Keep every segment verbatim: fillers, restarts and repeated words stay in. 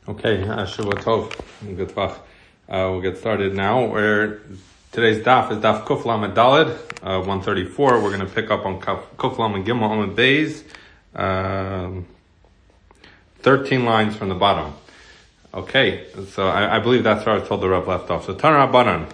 Okay, uh, Shavua Tov, good luck. Uh, we'll get started now. Where today's daf is daf Kuf Lamed Daled, uh, one thirty-four. We're going to pick up on Kuf Lamed Gimel Amud Beis, um, thirteen lines from the bottom. Okay, so I, I believe that's where I was told the Rav left off. So Tana Rabbanan,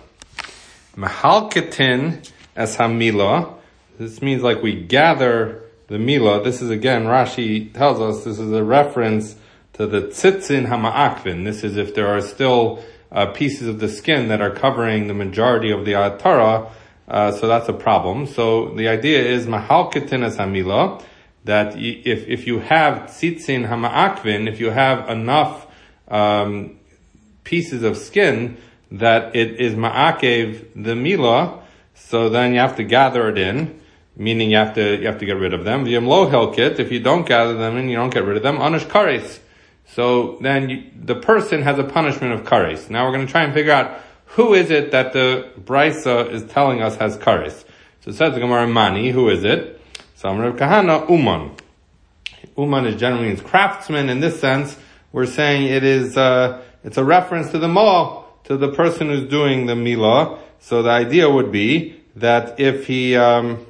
Mehalketin es hamila. This means like we gather the milah. This is again, Rashi tells us this is a reference to the tzitzin hama'akvin. This is if there are still uh, pieces of the skin that are covering the majority of the atara, uh, so that's a problem. So the idea is mahalketin es hamila, that if if you have tzitzin hama'akvin, if you have enough um, pieces of skin that it is ma'akev the milah, so then you have to gather it in. Meaning you have to, you have to get rid of them. V'yem lo helkit, if you don't gather them in, you don't get rid of them, anish kares. So then you, the person has a punishment of kares. Now we're going to try and figure out who is it that the Brisa is telling us has kares. So it says the Gemara Mani, who is it? So Amar Rav Kahana, Uman. Uman is generally means craftsman. In this sense, we're saying it is, uh, it's a reference to the mall, to the person who's doing the milah. So the idea would be that if he, um,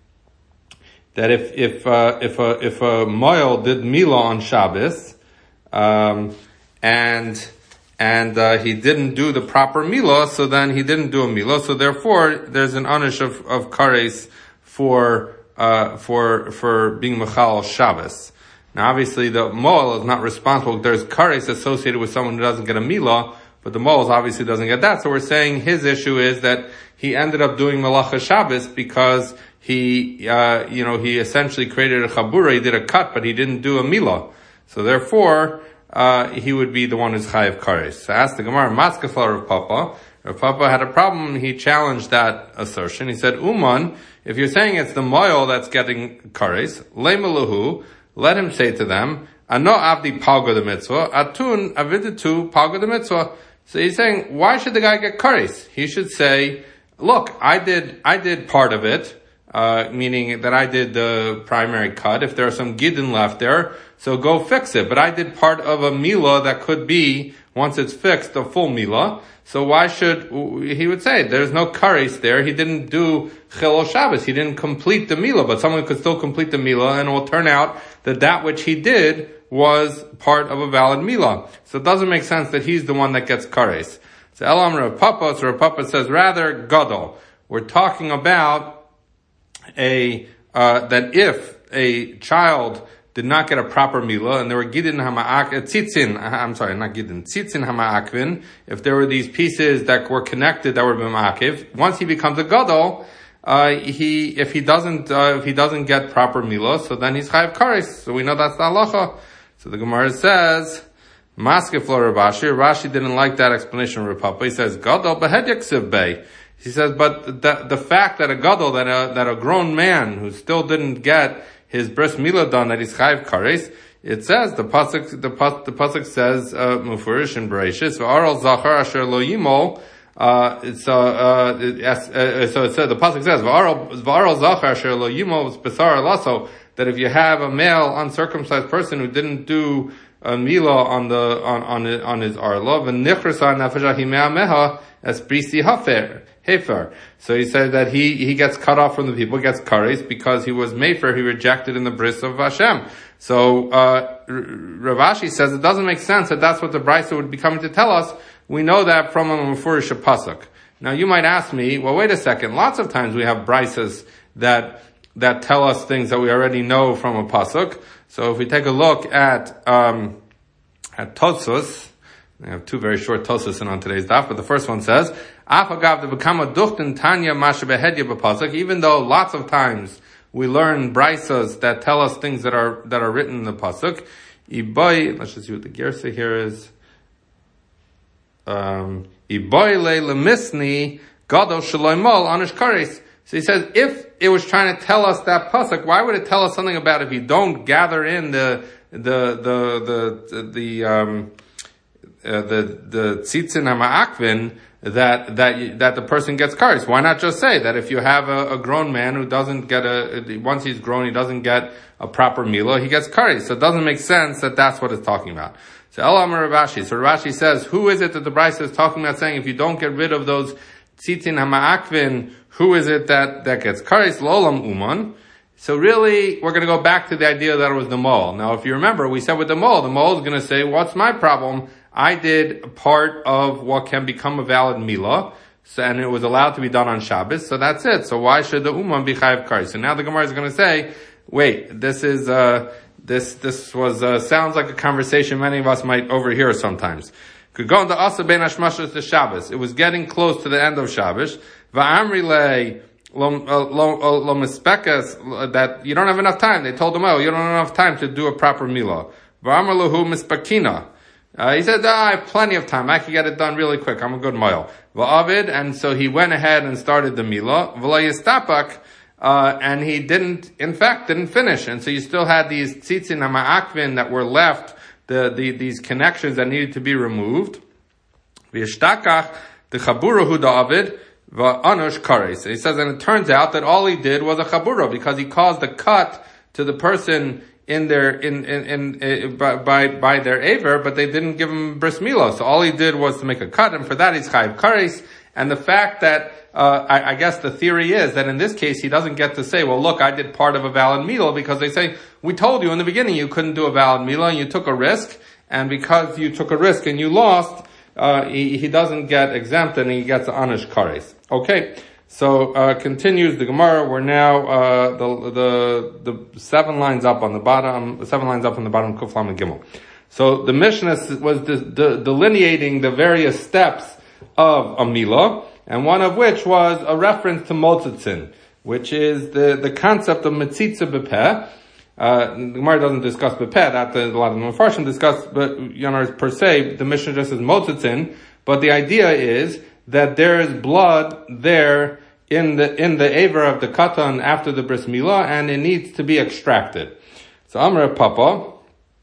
that if if uh, if a if a moil did milah on Shabbos, um, and and uh, he didn't do the proper milah, so then he didn't do a milah. So therefore, there's an anish of of kares for uh, for for being mechal Shabbos. Now, obviously, the moil is not responsible. There's kares associated with someone who doesn't get a milah, but the moil obviously doesn't get that. So we're saying his issue is that he ended up doing malacha Shabbos because he, uh, you know, he essentially created a chabura, he did a cut, but he didn't do a milah. So therefore, uh, he would be the one who's chayav kares. So asked the Gemara, Maskefla Rav Papa. Rav Papa had a problem, he challenged that assertion. He said, Uman, if you're saying it's the moil that's getting kares, leimeluhu, let him say to them, Ano avdi palga the mitzvah, atun aviditu palga the mitzvah. So he's saying, why should the guy get kares? He should say, look, I did, I did part of it. Uh, meaning that I did the primary cut. If there are some gidden left there, so go fix it. But I did part of a milah that could be, once it's fixed, a full milah. So why should, he would say, there's no kares there. He didn't do chilul Shabbos. He didn't complete the milah, but someone could still complete the milah, and it will turn out that that which he did was part of a valid milah. So it doesn't make sense that he's the one that gets kares. So Elam Rav Papa, so Rav Papa says, rather, gadol. We're talking about a uh that if a child did not get a proper milah and there were gidin hama'ak tzitzin, I'm sorry, not gidin, tzitzin hama'akvin, if there were these pieces that were connected that were b'ma'akiv, once he becomes a gadol, uh he if he doesn't uh, if he doesn't get proper milah, so then he's chayav kares. So we know that's the halacha. So the Gemara says, Maskefla Rav Ashi, Rashi didn't like that explanation of Rav Papa. He says, gadol behed yaksiv bei. He says, but the, the fact that a gadol, that a, that a grown man who still didn't get his bris milah done, that he's chayav kares, it says, the pasuk, the, the pasuk says, uh, mufurish in Bereshis, v'aral zachar asher lo yimol, uh, it's, uh, uh, it, uh, so it says, the pasuk says, v'aral, v'aral zachar asher lo yimol, b'sar lasso, that if you have a male uncircumcised person who didn't do a milah on the, on, on, on his arla, v'nichrasa nefesh ahimea meha, as brisi hafer. Hefer. So he said that he, he gets cut off from the people, gets kares, because he was mefer, he rejected in the bris of Hashem. So, uh, Rav Ashi says it doesn't make sense that that's what the Brisa would be coming to tell us. We know that from a mufurish pasuk. Now you might ask me, well wait a second, lots of times we have Brisas that, that tell us things that we already know from a pasuk. So if we take a look at, um, at Tosfos, I have two very short Tosfos in on today's daf, but the first one says, even though lots of times we learn brisas that tell us things that are that are written in the pasuk, let's just see what the gersa here is. Um, so he says, if it was trying to tell us that pasuk, why would it tell us something about if you don't gather in the the the the the, the um uh, the the tzitzin hama'akvin that that that the person gets kares. Why not just say that if you have a, a grown man who doesn't get a once he's grown he doesn't get a proper milah, he gets kares. So it doesn't make sense that that's what it's talking about. So El Amar Rav Ashi. So Rav Ashi says, who is it that the Brisa is talking about saying if you don't get rid of those tzitzin hama'akvin, who is it that that gets kares? Lolam uman. So really, we're going to go back to the idea that it was the mole. Now, if you remember, we said with the mole, the mole is going to say, what's my problem? I did part of what can become a valid milah, so, and it was allowed to be done on Shabbos, so that's it. So why should the uman be chayav kares? So now the Gemara is going to say, wait, this is, uh, this, this was, uh, sounds like a conversation many of us might overhear sometimes. Could go into asa ben hashmashas to Shabbos. It was getting close to the end of Shabbos. Va'amri le, that you don't have enough time. They told him, oh, you don't have enough time to do a proper milah. V'amarlahu mispakina. Uh, he said, oh, I have plenty of time. I can get it done really quick. I'm a good moil. V'avid, and so he went ahead and started the milah. V'layistapak, uh, and he didn't, in fact, didn't finish. And so you still had these tzitzin hama'akvin that were left, the, the, these connections that needed to be removed. V'yishtakach, the chaburahu da'avid, Va'anush kares. He says, and it turns out that all he did was a chabura because he caused a cut to the person in their in in, in, in by, by by their aver, but they didn't give him bris milah. So all he did was to make a cut, and for that he's chayav kares. And the fact that uh, I, I guess the theory is that in this case he doesn't get to say, well, look, I did part of a valid milah, because they say we told you in the beginning you couldn't do a valid milah, and you took a risk, and because you took a risk and you lost. Uh, he, he doesn't get exempt and he gets anish kares. Okay, so, uh, continues the Gemara. We're now, uh, the, the, the seven lines up on the bottom, seven lines up on the bottom, Kuf Lam and Gimel. So the Mishnah was de- de- delineating the various steps of a milah, and one of which was a reference to motzitzin, which is the, the concept of metzitza b'peh. Uh, the Gemara doesn't discuss bepeh, that a lot of the Mefarshim discuss, but, you know, per se, the Mishnah just says motzitzin, but the idea is that there is blood there in the, in the aver of the katan after the bris milah, and it needs to be extracted. So, Amr Papa,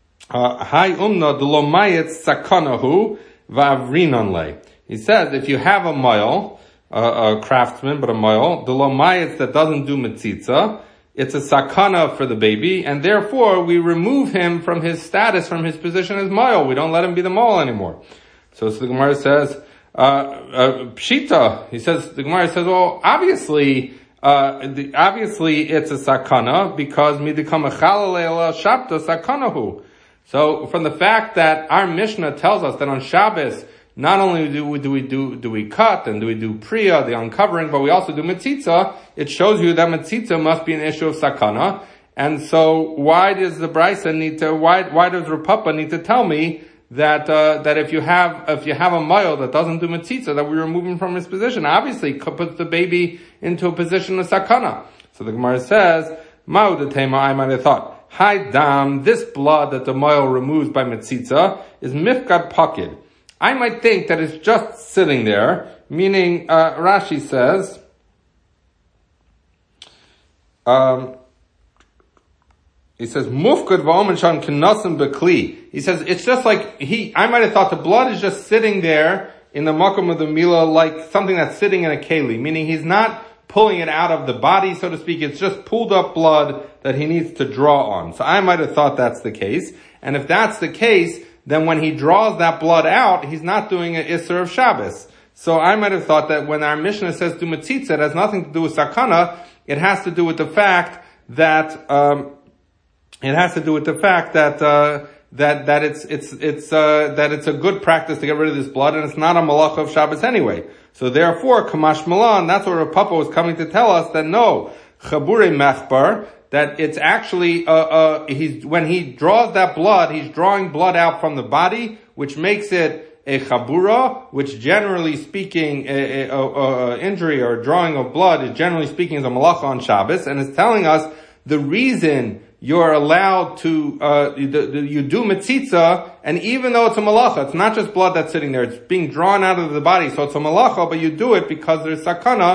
Hai umna d'lo mayetz sakanahu va'avrinon le. He says, if you have a moil, uh, a craftsman, but a moil, d'lo mayetz that doesn't do metzitza, it's a sakana for the baby, and therefore we remove him from his status, from his position as moil. We don't let him be the moil anymore. So, so the Gemara says, uh, uh, pshita, he says, the Gemara says, well, obviously, uh, the, obviously it's a sakana, because midikam echalaleila shabta sakanahu. So, from the fact that our Mishnah tells us that on Shabbos, not only do we, do we do, do we cut and do we do priya, the uncovering, but we also do metzitza, it shows you that metzitza must be an issue of sakana. And so why does the Brisa need to, why, why does Rav Papa need to tell me that, uh, that if you have, if you have a male that doesn't do metzitza, that we remove him from his position? Obviously, it puts the baby into a position of sakana. So the Gemara says, Ma'udatema, I might have thought, Hai dam, this blood that the male removes by metzitza is mifkad pakid. I might think that it's just sitting there, meaning, uh, Rashi says, um, he says, Mufkad va'omen k'nasim bekli. He says, it's just like, he, I might have thought the blood is just sitting there in the makom of the milah, like something that's sitting in a keli, meaning he's not pulling it out of the body, so to speak, it's just pulled up blood that he needs to draw on. So I might have thought that's the case, and if that's the case, then when he draws that blood out, he's not doing an Isser of Shabbos. So I might have thought that when our Mishnah says do metzitza, it has nothing to do with sakana, it has to do with the fact that, um, it has to do with the fact that, uh, that, that it's, it's, it's, uh, that it's a good practice to get rid of this blood, and it's not a malacha of Shabbos anyway. So therefore, Kamash Malan, that's what Rav Papa was coming to tell us, that no, Chabure Mechbar, that it's actually, uh, uh, he's, when he draws that blood, he's drawing blood out from the body, which makes it a chabura, which generally speaking, a, a, a, a injury or drawing of blood is generally speaking is a malacha on Shabbos, and it's telling us the reason you're allowed to, uh, you do, you do metzitza, and even though it's a malacha, it's not just blood that's sitting there, it's being drawn out of the body, so it's a malacha, but you do it because there's sakana,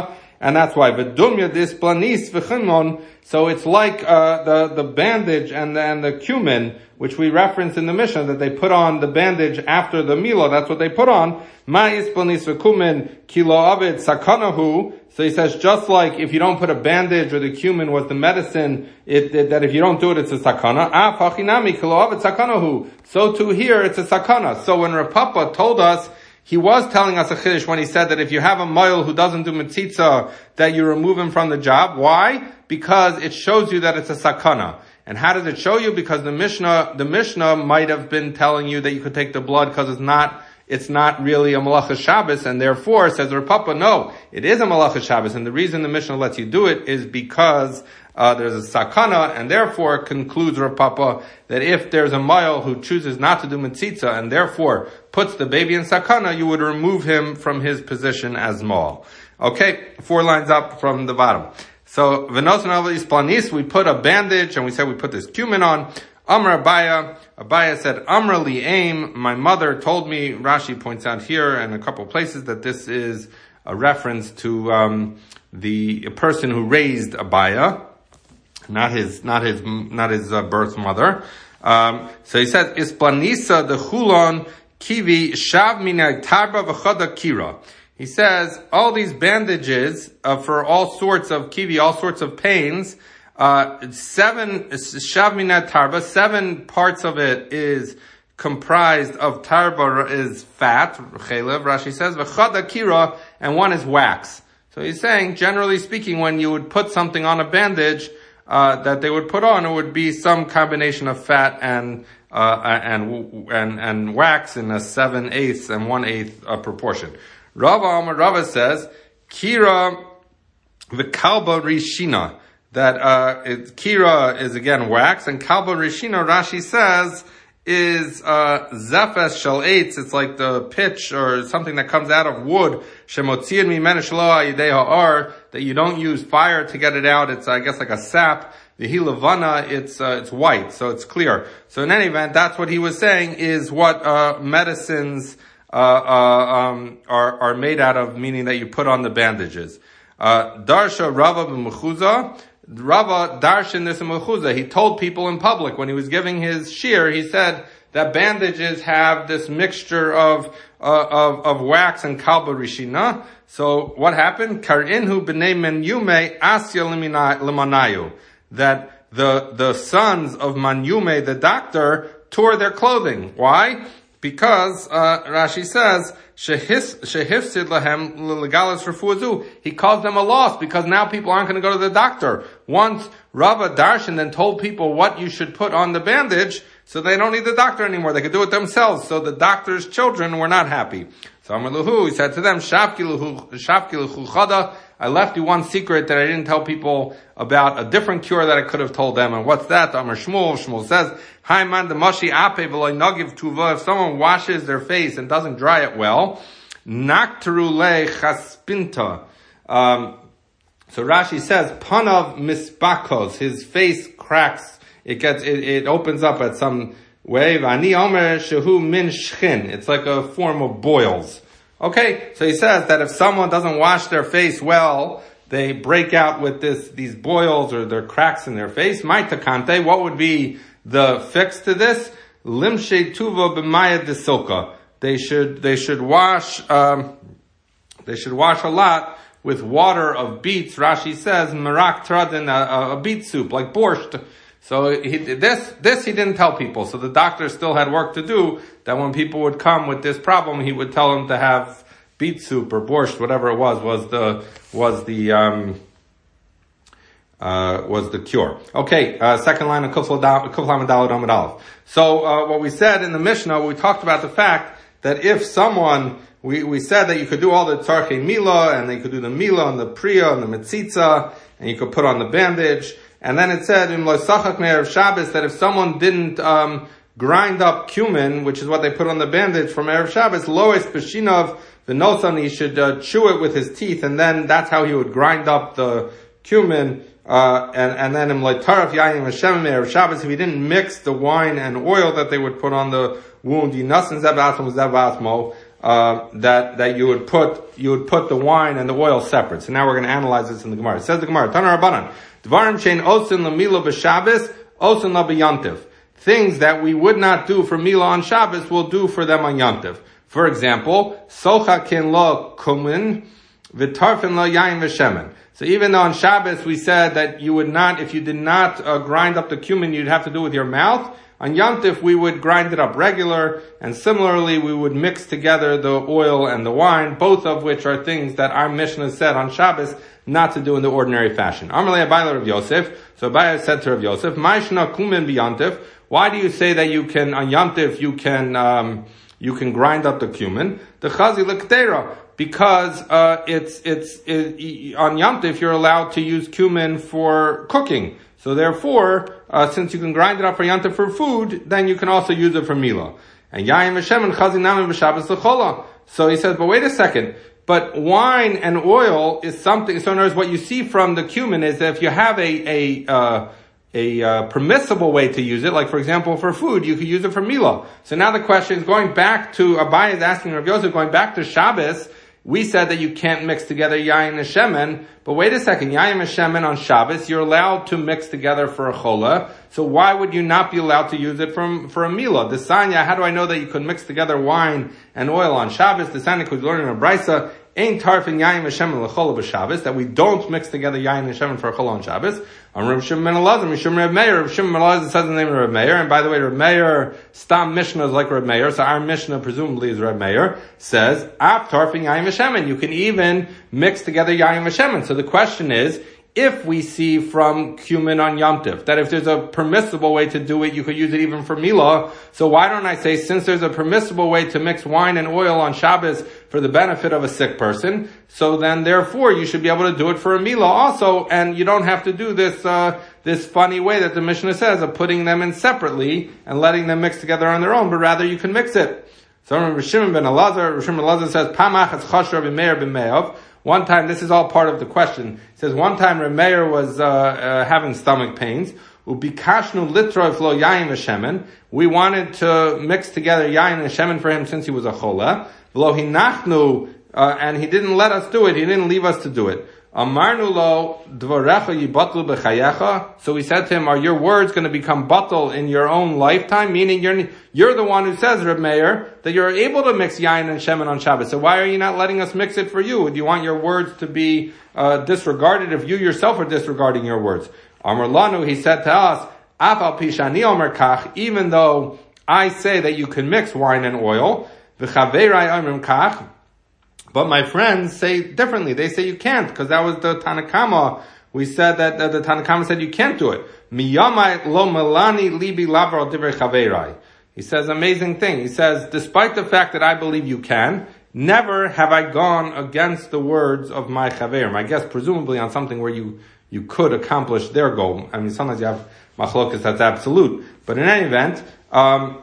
And that's why. V'dumya dis planis v'chimon. So it's like, uh, the, the bandage and the, and the cumin, which we referenced in the Mishnah, that they put on the bandage after the Milah. That's what they put on. Ma'is planis v'kumin kilo avid sakanahu. So he says, just like if you don't put a bandage or the cumin was the medicine, it, it, that if you don't do it, it's a sakana. Ah, fachinami kilo avid sakanahu. So too here, it's a sakana. So when Rav Papa told us, he was telling us a chiddush when he said that if you have a mile who doesn't do mitzitza, that you remove him from the job. Why? Because it shows you that it's a sakana. And how does it show you? Because the Mishnah, the Mishnah might have been telling you that you could take the blood because it's not, it's not really a malacha Shabbos, and therefore, says Rav Papa, no, it is a malacha Shabbos, and the reason the Mishnah lets you do it is because Uh, there's a sakana, and therefore concludes Rav Papa that if there's a male who chooses not to do mitzitza and therefore puts the baby in sakana, you would remove him from his position as mal. Okay, four lines up from the bottom. So v'nosan alis planis, we put a bandage and we said we put this cumin on. Amr Abaya, Abaya said, Amr li aim, my mother told me. Rashi points out here and a couple places that this is a reference to um, the person who raised Abaya. Not his, not his, not his uh, birth mother. Um, so he says, Isplanisa the chulon kivi shav mina tarba v'chada kira. He says, all these bandages, uh, for all sorts of kivi, all sorts of pains, uh, seven, shav mina tarba, seven parts of it is comprised of tarba is fat, chelev, Rashi says, v'chada kira, and one is wax. So he's saying, generally speaking, when you would put something on a bandage, Uh, that they would put on, it would be some combination of fat and, uh, and, and, and wax in a seven eighths and one eighth uh, proportion. Rava Amar Rava says, Kira v'kalba rishina, that, uh, it, Kira is again wax, and kalba rishina, Rashi says, is, uh, zephes shel eitz, it's like the pitch or something that comes out of wood, shemotziin mimenu shelo ha'yidei ha'ar, that you don't use fire to get it out. It's, I guess, like a sap. The hilavana, it's, uh, it's white, so it's clear. So in any event, that's what he was saying is what, uh, medicines, uh, uh, um, are, are made out of, meaning that you put on the bandages. Uh, Darsha Rava b'mechuza, Rava darshan this in mechuza. He told people in public when he was giving his shir, he said that bandages have this mixture of, uh, of, of wax and kalba rishina. So what happened? Karinhu b'nei menyume asya limanayu. That the, the sons of Manyume, the doctor, tore their clothing. Why? Because, uh, Rashi says, shehifsid lahem legalas refuazu. He caused them a loss because now people aren't going to go to the doctor. Once Rava Darshan then told people what you should put on the bandage, so they don't need the doctor anymore. They could do it themselves. So the doctor's children were not happy. So Amar Lahu, he said to them, Shafki l'chu chada, I left you one secret that I didn't tell people about, a different cure that I could have told them. And what's that? Amar Shmuel, Shmuel says, Hai man the mashi ape v'loy nagiv tuva, if someone washes their face and doesn't dry it well, nakteru le chaspinta. Um, so Rashi says, panav mispakos, his face cracks, it gets, it, it opens up at some way, v'ani omer shehu min shchin, it's like a form of boils. Okay, so he says that if someone doesn't wash their face well, they break out with this, these boils or their cracks in their face. Maitakante, what would be the fix to this? Limshe tuva b'maya desilka. They should, they should wash, um, they should wash a lot with water of beets. Rashi says, marak tradin, a, a beet soup, like borscht. So he, this, this he didn't tell people. So the doctor still had work to do, that when people would come with this problem, he would tell them to have beet soup or borscht, whatever it was, was the, was the, um, uh, was the cure. Okay, uh, second line of Kufla Daled Amud Aleph. So, uh, what we said in the Mishnah, we talked about the fact that if someone, we, we said that you could do all the Tzarchei Mila, and you could do the Mila and the Priya and the Metzitza, and you could put on the bandage. And then it said in Lo Sachak Me'erev Shabbos that if someone didn't um grind up cumin, which is what they put on the bandage from Erev Shabbos, Lois Peshinov V'nosan, he should uh, chew it with his teeth, and then that's how he would grind up the cumin. Uh, and, and then in Taraf Yayin Hashem Erev Shabbos, if he didn't mix the wine and oil that they would put on the wound, Yinasan Zev Asmo Zev Asmo, uh, that, that you would put, you would put the wine and the oil separate. So now we're going to analyze this in the Gemara. It says the Gemara, Tana Rabbanan, Dvarim shein osin l'milo b'Shabbos, osin la b'Yontif. Things that we would not do for Mila on Shabbos, we'll do for them on Yontif. For example, socha kin lo kumin, v'tarfin lo yayin v'shemen. So even though on Shabbos we said that you would not, if you did not uh, grind up the cumin, you'd have to do it with your mouth. On Yontif, we would grind it up regular, and similarly, we would mix together the oil and the wine, both of which are things that our Mishnah said on Shabbos not to do in the ordinary fashion. Amalei Abayla Rav Yosef. So Abayla said to Rav Yosef, Ma'ishna kumin b'Yontif. Why do you say that you can, on Yontif, you can, um, you can grind up the cumin? The chazi l'ktera. Because, uh, it's, it's, it, on Yontif, you're allowed to use cumin for cooking. So therefore, uh, since you can grind it up for Yontif for food, then you can also use it for Mila. And Yayin v'Shemen chazi nami b'Shabbos l'chola. So he says, but wait a second. But wine and oil is something, so in other words, what you see from the cumin is that if you have a, a, uh, a, uh, permissible way to use it, like for example for food, you could use it for Mila. So now the question is going back to, Abai is asking Rav Yosef, going back to Shabbos, we said that you can't mix together yayin and shemen, but wait a second, yayin and shemen on Shabbos, you're allowed to mix together for a chola, so why would you not be allowed to use it for, for a mila? The sanya, how do I know that you could mix together wine and oil on Shabbos? The sanya could learn in a brisa, ain't tarfin yayin and shemen l'chola b'Shabbos, that we don't mix together yayin and shemen for a chola on Shabbos. On Rav Shimon ben Elazar, Mishum Rav Meir, Rav Shimon ben Elazar says the name of Rav Meir, and by the way, Rav Meir, Stam Mishnah is like Rav Meir, so our Mishnah presumably is Rav Meir, says, Ap tarfin yayin v'shemen, you can even mix together yayin v'shemen. So the question is, if we see from cumin on Yom Tiv, that if there's a permissible way to do it, you could use it even for Mila, so why don't I say, since there's a permissible way to mix wine and oil on Shabbos for the benefit of a sick person, so then therefore you should be able to do it for a Mila also, and you don't have to do this, uh, this funny way that the Mishnah says of putting them in separately and letting them mix together on their own, but rather you can mix it. So Rav Shimon ben Elazar, Rav Shimon ben Elazar says, Pamach es chasher Rav Meir ben Me'ov. One time, this is all part of the question. It says one time Rav Meir was uh, uh, having stomach pains. Ubikashnu litroif lo yayin v'shemen. We wanted to mix together yayin and shemen for him since he was a chola. V'lo hinachnu, uh, and he didn't let us do it. He didn't leave us to do it. Amarnu lo dvarecha yibatlu b'chayecha. So we said to him, are your words going to become batal in your own lifetime? Meaning you're, you're the one who says, Reb Meir, that you're able to mix yayin and shemen on Shabbos. So why are you not letting us mix it for you? Do you want your words to be, uh, disregarded if you yourself are disregarding your words? Amar lanu, he said to us, Afal pishani omer kach, even though I say that you can mix wine and oil, v'chaverai omrim kach, but my friends say differently. They say you can't, because that was the Tanakama. We said that uh, the Tanakama said you can't do it. Miyamai lo melani libi lavar divrei chaverai. He says amazing thing. He says, despite the fact that I believe you can, never have I gone against the words of my chaverim. I guess presumably on something where you, you could accomplish their goal. I mean, sometimes you have machlokas that's absolute. But in any event, um,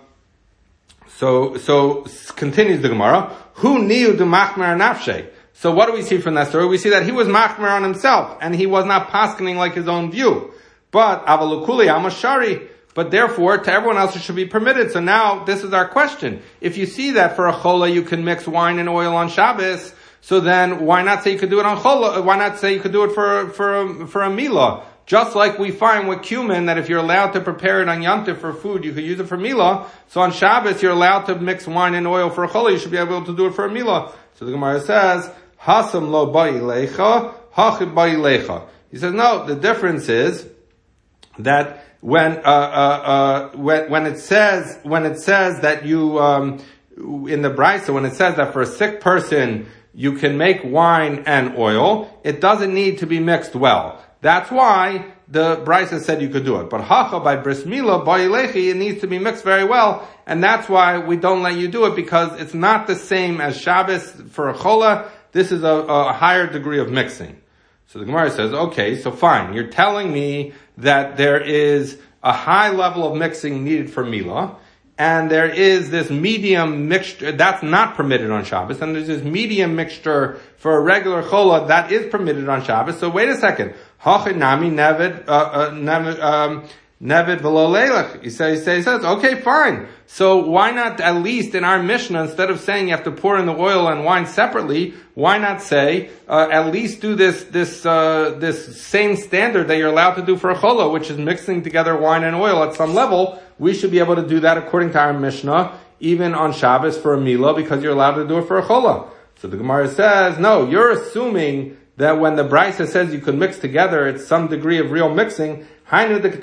so, so, continues the Gemara, who knew the machmer nafshe? So what do we see from that story? We see that he was machmer on himself, and he was not paskening like his own view. But, avalukuli amashari, but therefore, to everyone else it should be permitted. So now, this is our question. If you see that for a chola you can mix wine and oil on Shabbos, so then why not say you could do it on chola? Why not say you could do it for, for, a, for a milah? Just like we find with cumin that if you're allowed to prepare it on Yom Tov for food, you could use it for milah. So on Shabbos, you're allowed to mix wine and oil for a chola. You should be able to do it for a milah. So the Gemara says, Hasam lo ba'ilecha, hachib ba'ilecha. He says, no, the difference is that when, uh, uh, uh, when, when it says, when it says that you, um, in the brisa, when it says that for a sick person, you can make wine and oil, it doesn't need to be mixed well. That's why the brisa said you could do it. But hacha by bris milah ba'ilechi, it needs to be mixed very well, and that's why we don't let you do it, because it's not the same as Shabbos for a chola. This is a, a higher degree of mixing. So the Gemara says, okay, so fine. You're telling me that there is a high level of mixing needed for milah, and there is this medium mixture that's not permitted on Shabbos, and there's this medium mixture for a regular chola that is permitted on Shabbos. So wait a second. Hachinami neved, uh, uh, neved, um, nevid v'lo leilach. He says, he says, okay, fine. So why not at least in our Mishnah, instead of saying you have to pour in the oil and wine separately, why not say, uh, at least do this, this, uh, this same standard that you're allowed to do for a chola, which is mixing together wine and oil at some level. We should be able to do that according to our Mishnah, even on Shabbos for a milah, because you're allowed to do it for a chola. So the Gemara says, no, you're assuming that when the Brisa says you could mix together, it's some degree of real mixing. That's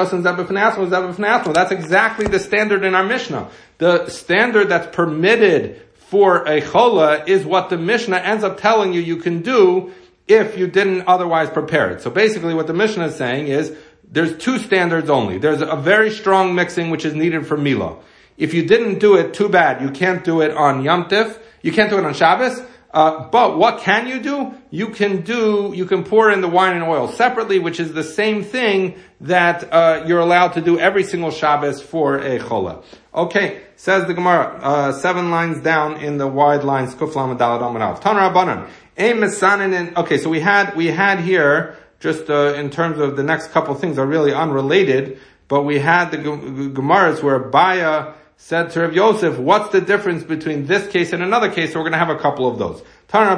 exactly the standard in our Mishnah. The standard that's permitted for a chola is what the Mishnah ends up telling you you can do if you didn't otherwise prepare it. So basically what the Mishnah is saying is there's two standards only. There's a very strong mixing which is needed for milah. If you didn't do it, too bad. You can't do it on Yom Tif. You can't do it on Shabbos. Uh, but what can you do? You can do, you can pour in the wine and oil separately, which is the same thing that, uh, you're allowed to do every single Shabbos for a chola. Okay, says the Gemara, uh, seven lines down in the wide lines, Kuf Lamed Daled Amud Aleph. Taner Rabbanan, Ein Mesanin. Okay, so we had, we had here, just, uh, in terms of the next couple things are really unrelated, but we had the Gemaras where Baya said to Rav Yosef, what's the difference between this case and another case? So we're going to have a couple of those.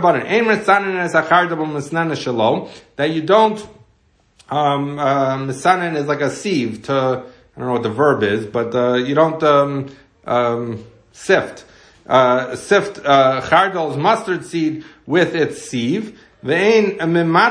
That you don't, um, uh, misanin is like a sieve to, I don't know what the verb is, but, uh, you don't, um, um, sift. Uh, sift, uh, chardal's mustard seed with its sieve. And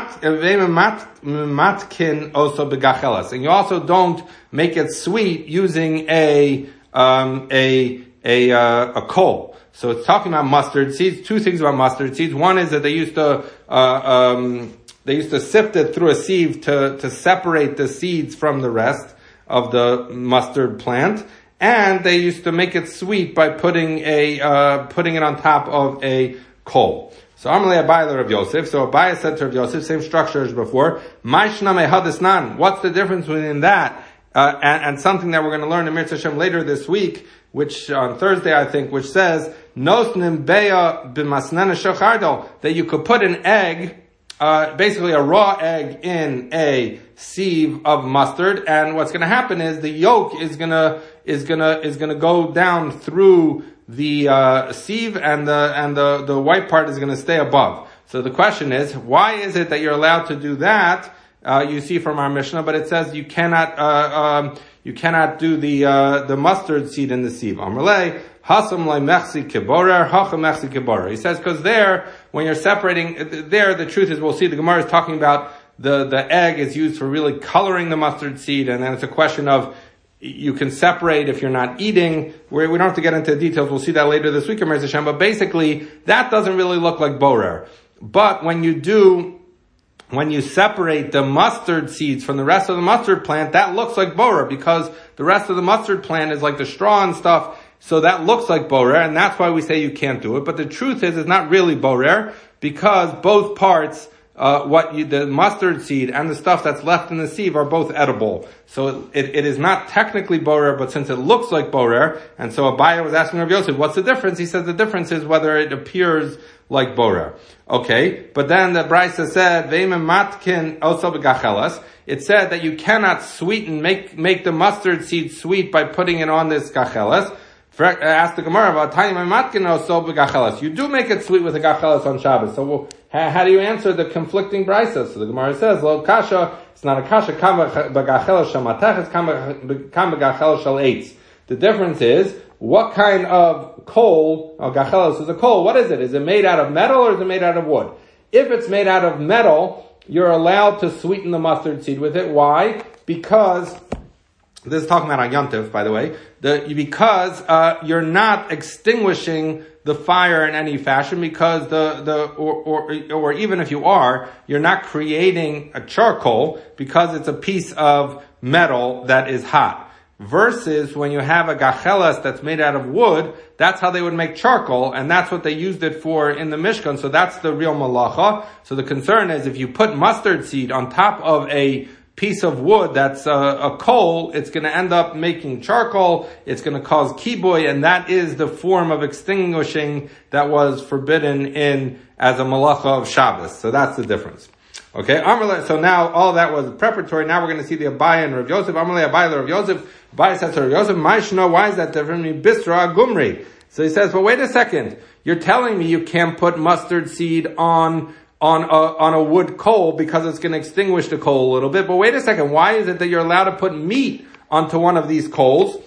you also don't make it sweet using a, Um, a, a, uh, a coal. So it's talking about mustard seeds. Two things about mustard seeds. One is that they used to, uh, um, they used to sift it through a sieve to, to separate the seeds from the rest of the mustard plant. And they used to make it sweet by putting a, uh, putting it on top of a coal. So Amalei Abaye Rav Yosef. So Abaye said to Rav Yosef, same structure as before. Maishna mehadisnan. What's the difference between that? Uh, and, and something that we're going to learn in Mirz Hashem later this week, which on Thursday I think, which says Nosnim beya b'masnena shochardo, that you could put an egg, uh, basically a raw egg in a sieve of mustard, and what's going to happen is the yolk is going to is going to is going to go down through the uh, sieve, and the and the the white part is going to stay above. So the question is, why is it that you're allowed to do that? Uh, you see from our Mishnah, but it says you cannot, uh, um, you cannot do the, uh, the mustard seed in the sieve. Amrlei, hasam lai mechsi kiborer, hacha mechsi kiborer. He says, cause there, when you're separating, there the truth is, we'll see the Gemara is talking about the, the egg is used for really coloring the mustard seed, and then it's a question of, you can separate if you're not eating. We we don't have to get into the details, we'll see that later this week in Mirz Hashem, but basically, that doesn't really look like borer. But when you do, when you separate the mustard seeds from the rest of the mustard plant, that looks like borer, because the rest of the mustard plant is like the straw and stuff, so that looks like borer, and that's why we say you can't do it. But the truth is, it's not really borer, because both parts, uh, what you, the mustard seed and the stuff that's left in the sieve are both edible. So it, it is not technically borer, but since it looks like borer, and so Abaye was asking Rav Yosef, what's the difference? He says the difference is whether it appears like borer. Okay, but then the Brisa said, Ve'im matkin also b'gachelas. It said that you cannot sweeten, make, make the mustard seed sweet by putting it on this gachelas. Ask the Gemara about tiny matkin also b'gachelas. You do make it sweet with a gachelas on Shabbos. So well, how, how do you answer the conflicting Brisa? So the Gemara says, Lo kasha, it's not a kasha, kam b'gachelas shamatech, it's kam b'gachelas shal eitz. The difference is, what kind of coal, oh, gachelos is a coal, what is it? Is it made out of metal or is it made out of wood? If it's made out of metal, you're allowed to sweeten the mustard seed with it. Why? Because, this is talking about on Yom Tov, by the way, the, because uh, you're not extinguishing the fire in any fashion, because the, the or, or, or even if you are, you're not creating a charcoal, because it's a piece of metal that is hot. Versus when you have a gachelas that's made out of wood, that's how they would make charcoal, and that's what they used it for in the Mishkan, so that's the real malacha. So the concern is if you put mustard seed on top of a piece of wood that's a, a coal, it's going to end up making charcoal, it's going to cause kiboy, and that is the form of extinguishing that was forbidden in as a malacha of Shabbos. So that's the difference. Okay, Amalei, so now all that was preparatory. Now we're going to see the Abaye and Rav Yosef. Amalei Abaye Rav Yosef. Abaye says to Rav Yosef, Maishno, why is that different from Bisra Gumri? So he says, well, wait a second. You're telling me you can't put mustard seed on on a, on a wood coal because it's going to extinguish the coal a little bit. But wait a second. Why is it that you're allowed to put meat onto one of these coals?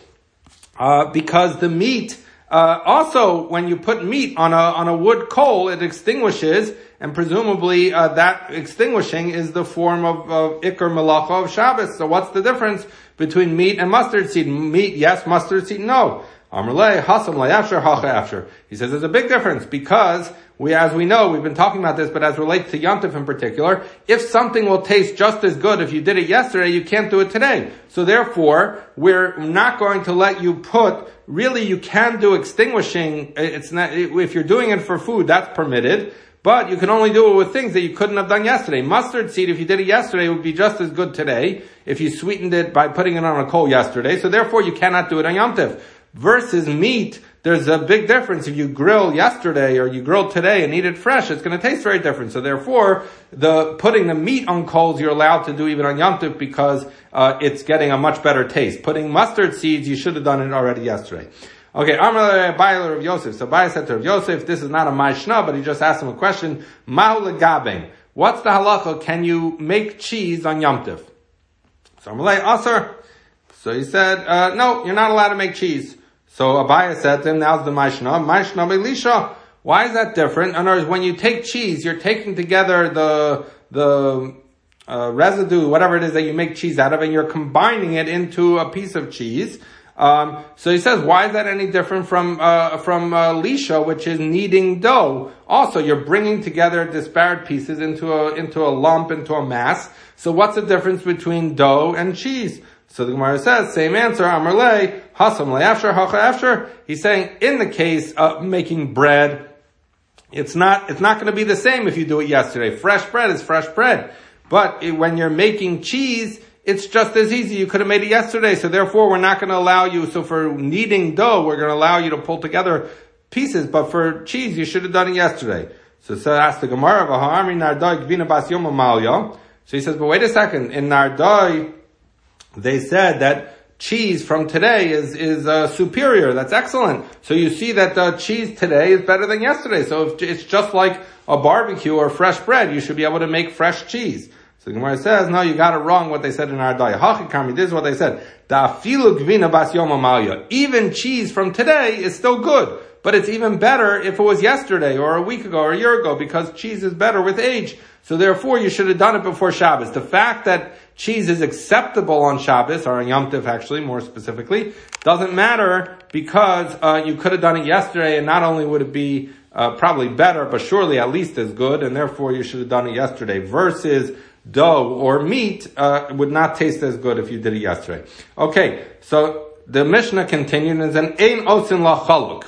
Uh, because the meat, uh, also when you put meat on a, on a wood coal, it extinguishes, and presumably, uh, that extinguishing is the form of, of Iker Malacha of Shabbos. So what's the difference between meat and mustard seed? Meat, yes. Mustard seed, no. Amrlei, Hasam Layafshar, Hacha Afshar. He says there's a big difference because we, as we know, we've been talking about this, but as relates to Yontif in particular, if something will taste just as good if you did it yesterday, you can't do it today. So therefore, we're not going to let you put, really you can do extinguishing, it's not, if you're doing it for food, that's permitted, but you can only do it with things that you couldn't have done yesterday. Mustard seed, if you did it yesterday, would be just as good today if you sweetened it by putting it on a coal yesterday, so therefore you cannot do it on Yontif. Versus meat, there's a big difference. If you grill yesterday or you grill today and eat it fresh, it's going to taste very different. So therefore, the putting the meat on coals you're allowed to do even on Yom Tov because uh, it's getting a much better taste. Putting mustard seeds, you should have done it already yesterday. Okay, Amar Abaye of Yosef. So Abaye said to Rav Yosef, this is not a Maishna, but he just asked him a question. Mahu legaben. What's the halacha? Can you make cheese on Yom Tov? So Amalei Asar. So he said, uh, no, you're not allowed to make cheese. So Abaye said to him, now's the Maishna, Maishna Elisha. Why is that different? In other words, when you take cheese, you're taking together the, the, uh, residue, whatever it is that you make cheese out of, and you're combining it into a piece of cheese. Um, so he says, why is that any different from, uh, from, uh, Lisha, which is kneading dough? Also, you're bringing together disparate pieces into a, into a lump, into a mass. So what's the difference between dough and cheese? So the Gemara says, same answer, Amarlei, Hasam le'afshar, hacha afshar. He's saying, in the case of making bread, it's not, it's not going to be the same if you do it yesterday. Fresh bread is fresh bread. But it, when you're making cheese, it's just as easy. You could have made it yesterday, so therefore we're not going to allow you, so for kneading dough, we're going to allow you to pull together pieces, but for cheese, you should have done it yesterday. So, so ask the Gemara, V'ha'amri nardoi gvina bas yom amalya. So he says, but wait a second, in nardoi, they said that cheese from today is, is, uh, superior. That's excellent. So you see that the cheese today is better than yesterday. So if it's just like a barbecue or fresh bread, you should be able to make fresh cheese. So the Gemara says, no, you got it wrong what they said in our day. Hachikami, this is what they said. Da'afilu gvina bas yom amalya. Even cheese from today is still good. But it's even better if it was yesterday or a week ago or a year ago because cheese is better with age. So therefore you should have done it before Shabbos. The fact that cheese is acceptable on Shabbos, or on Yom Tov actually, more specifically, doesn't matter because uh, you could have done it yesterday and not only would it be uh, probably better, but surely at least as good, and therefore you should have done it yesterday versus dough or meat uh, would not taste as good if you did it yesterday. Okay, so the Mishnah continued and said, Ein osin la chaluk.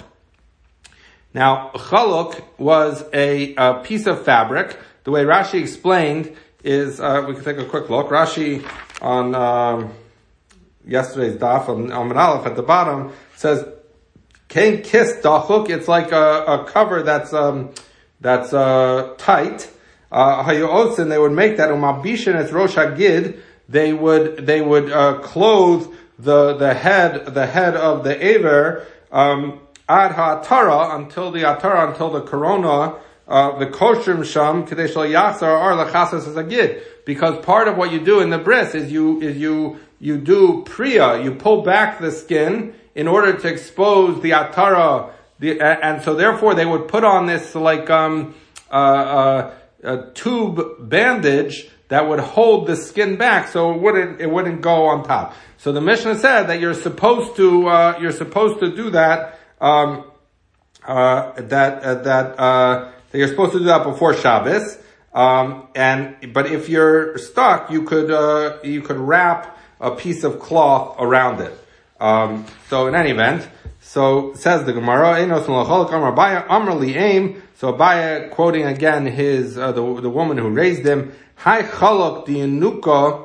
Now, chaluk was a, a piece of fabric. The way Rashi explained is, uh, we can take a quick look. Rashi on um, yesterday's daf on Amud Aleph at the bottom says, "Kain kiss dachuk." It's like a, a cover that's um, that's uh, tight. Hayosin, they would make that umabishin as rosh hagid. They would they would uh, clothe the the head the head of the aver um, ad ha'atara until the atara until the corona. Uh, the koshrim sham kadesh lo yachzar or lachasas as a gid, because part of what you do in the bris is you is you you do priya, you pull back the skin in order to expose the atara, the uh, and so therefore they would put on this like um uh, uh a tube bandage that would hold the skin back so it wouldn't it wouldn't go on top. So the Mishnah said that you're supposed to uh you're supposed to do that um uh that uh, that uh that you're supposed to do that before Shabbos, um, and but if you're stuck, you could uh, you could wrap a piece of cloth around it. Um, so in any event, so says the Gemara, Einos l'chaluk amar Abaye amar li'aim. So Abaye quoting again his uh, the the woman who raised him. Hai chaluk di'enuka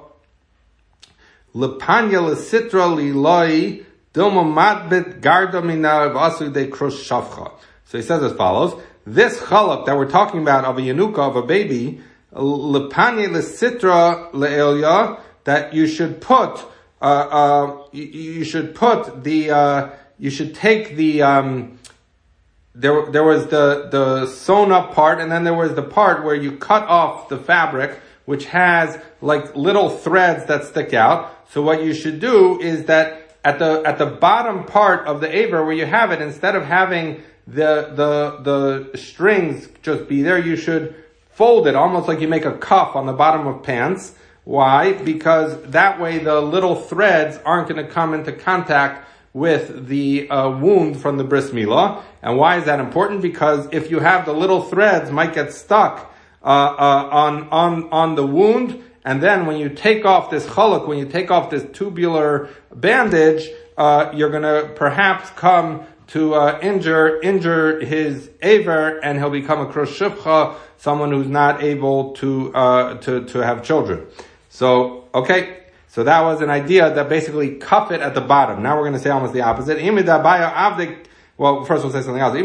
lepanya lesitra liloi dilma matbit garda mina v'asu de krush shavcha. So he says as follows. This chaluk that we're talking about of a yanuka, of a baby, lepanye lesitra le'elya, that you should put, uh, uh, you, you should put the, uh, you should take the, um, there, there was the, the sewn up part, and then there was the part where you cut off the fabric, which has like little threads that stick out. So what you should do is that at the, at the bottom part of the aver where you have it, instead of having the, the, the strings just be there, you should fold it almost like you make a cuff on the bottom of pants. Why? Because that way the little threads aren't going to come into contact with the uh, wound from the bris milah. And why is that important? Because if you have the little threads might get stuck uh, uh, on on on the wound, and then when you take off this chaluk, when you take off this tubular bandage, uh, you're going to perhaps come to uh, injure injure his aver, and he'll become a kroshivcha, someone who's not able to uh, to to have children. So okay, so that was an idea that basically cuff it at the bottom. Now we're going to say almost the opposite. Well, first we'll say something else.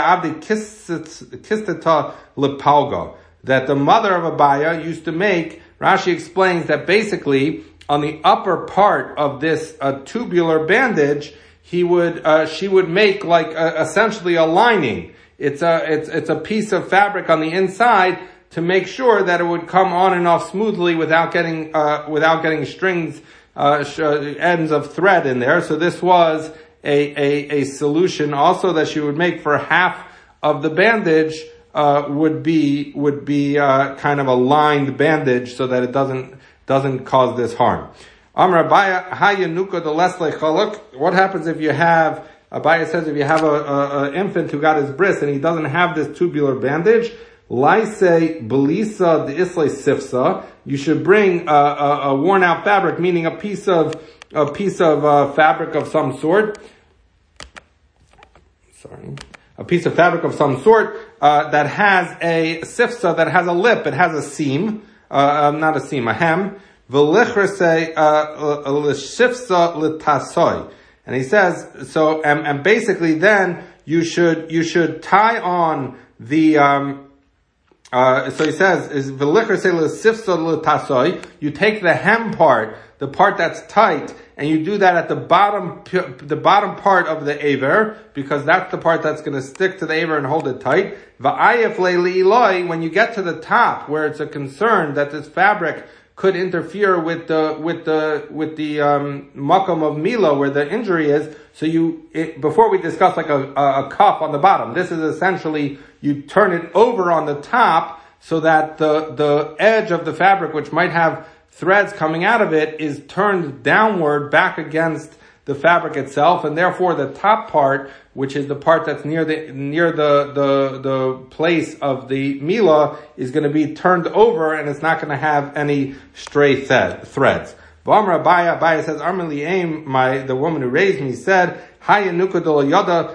That the mother of Abaya used to make. Rashi explains that basically on the upper part of this uh, tubular bandage, he would, uh, she would make like a, essentially a lining. It's a, it's, it's a piece of fabric on the inside to make sure that it would come on and off smoothly without getting, uh, without getting strings, uh, sh- ends of thread in there. So this was a, a, a solution also that she would make for half of the bandage, uh, would be, would be, uh, kind of a lined bandage so that it doesn't, doesn't cause this harm. Amar Abaya, hayanuka the lesle chaluk. What happens if you have, Abaya says if you have a, a, a infant who got his bris and he doesn't have this tubular bandage, laise belisa the islay sifsa, you should bring a, a, a worn out fabric, meaning a piece of, a piece of, uh, fabric of some sort. Sorry. A piece of fabric of some sort, uh, that has a sifsa, that has a lip, it has a seam, uh, not a seam, a hem. V'lichrase, uh, l'shifsa l'tasoy. And he says, so, and, and basically then, you should, you should tie on the, um, uh, so he says, is v'lichrase l'shifsa l'tasoy. You take the hem part, the part that's tight, and you do that at the bottom, the bottom part of the aver, because that's the part that's going to stick to the aver and hold it tight. V'ayef le'iloi, when you get to the top, where it's a concern that this fabric could interfere with the, with the, with the, um, makom of Mila, where the injury is, so you, it, before we discuss like a, a, a cuff on the bottom, this is essentially, you turn it over on the top, so that the, the edge of the fabric, which might have threads coming out of it, is turned downward back against the fabric itself, and therefore the top part, which is the part that's near the near the the the place of the Mila, is going to be turned over, and it's not going to have any stray th- threads. V'amar Abaya, Abaya says, Armeli Aim, my the woman who raised me, said, Hayanuka dol yada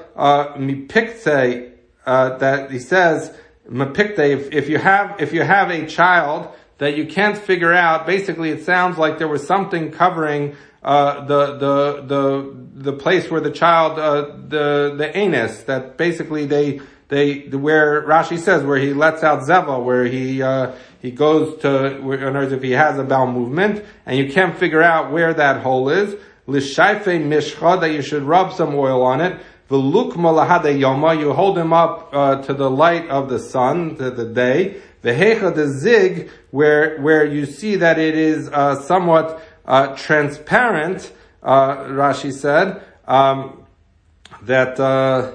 mipikte, that he says, mipikte, if, if you have if you have a child that you can't figure out, basically it sounds like there was something covering uh the the the the place where the child uh the the anus, that basically they they where Rashi says where he lets out zeva, where he uh he goes to, in other words, if he has a bowel movement and you can't figure out where that hole is, l'shaife mishcha, that you should rub some oil on it, v'lukma lahade yoma, you hold him up uh to the light of the sun, to the day, v'hecha the zig, where where you see that it is uh somewhat Uh, transparent, uh, Rashi said, um, that, uh,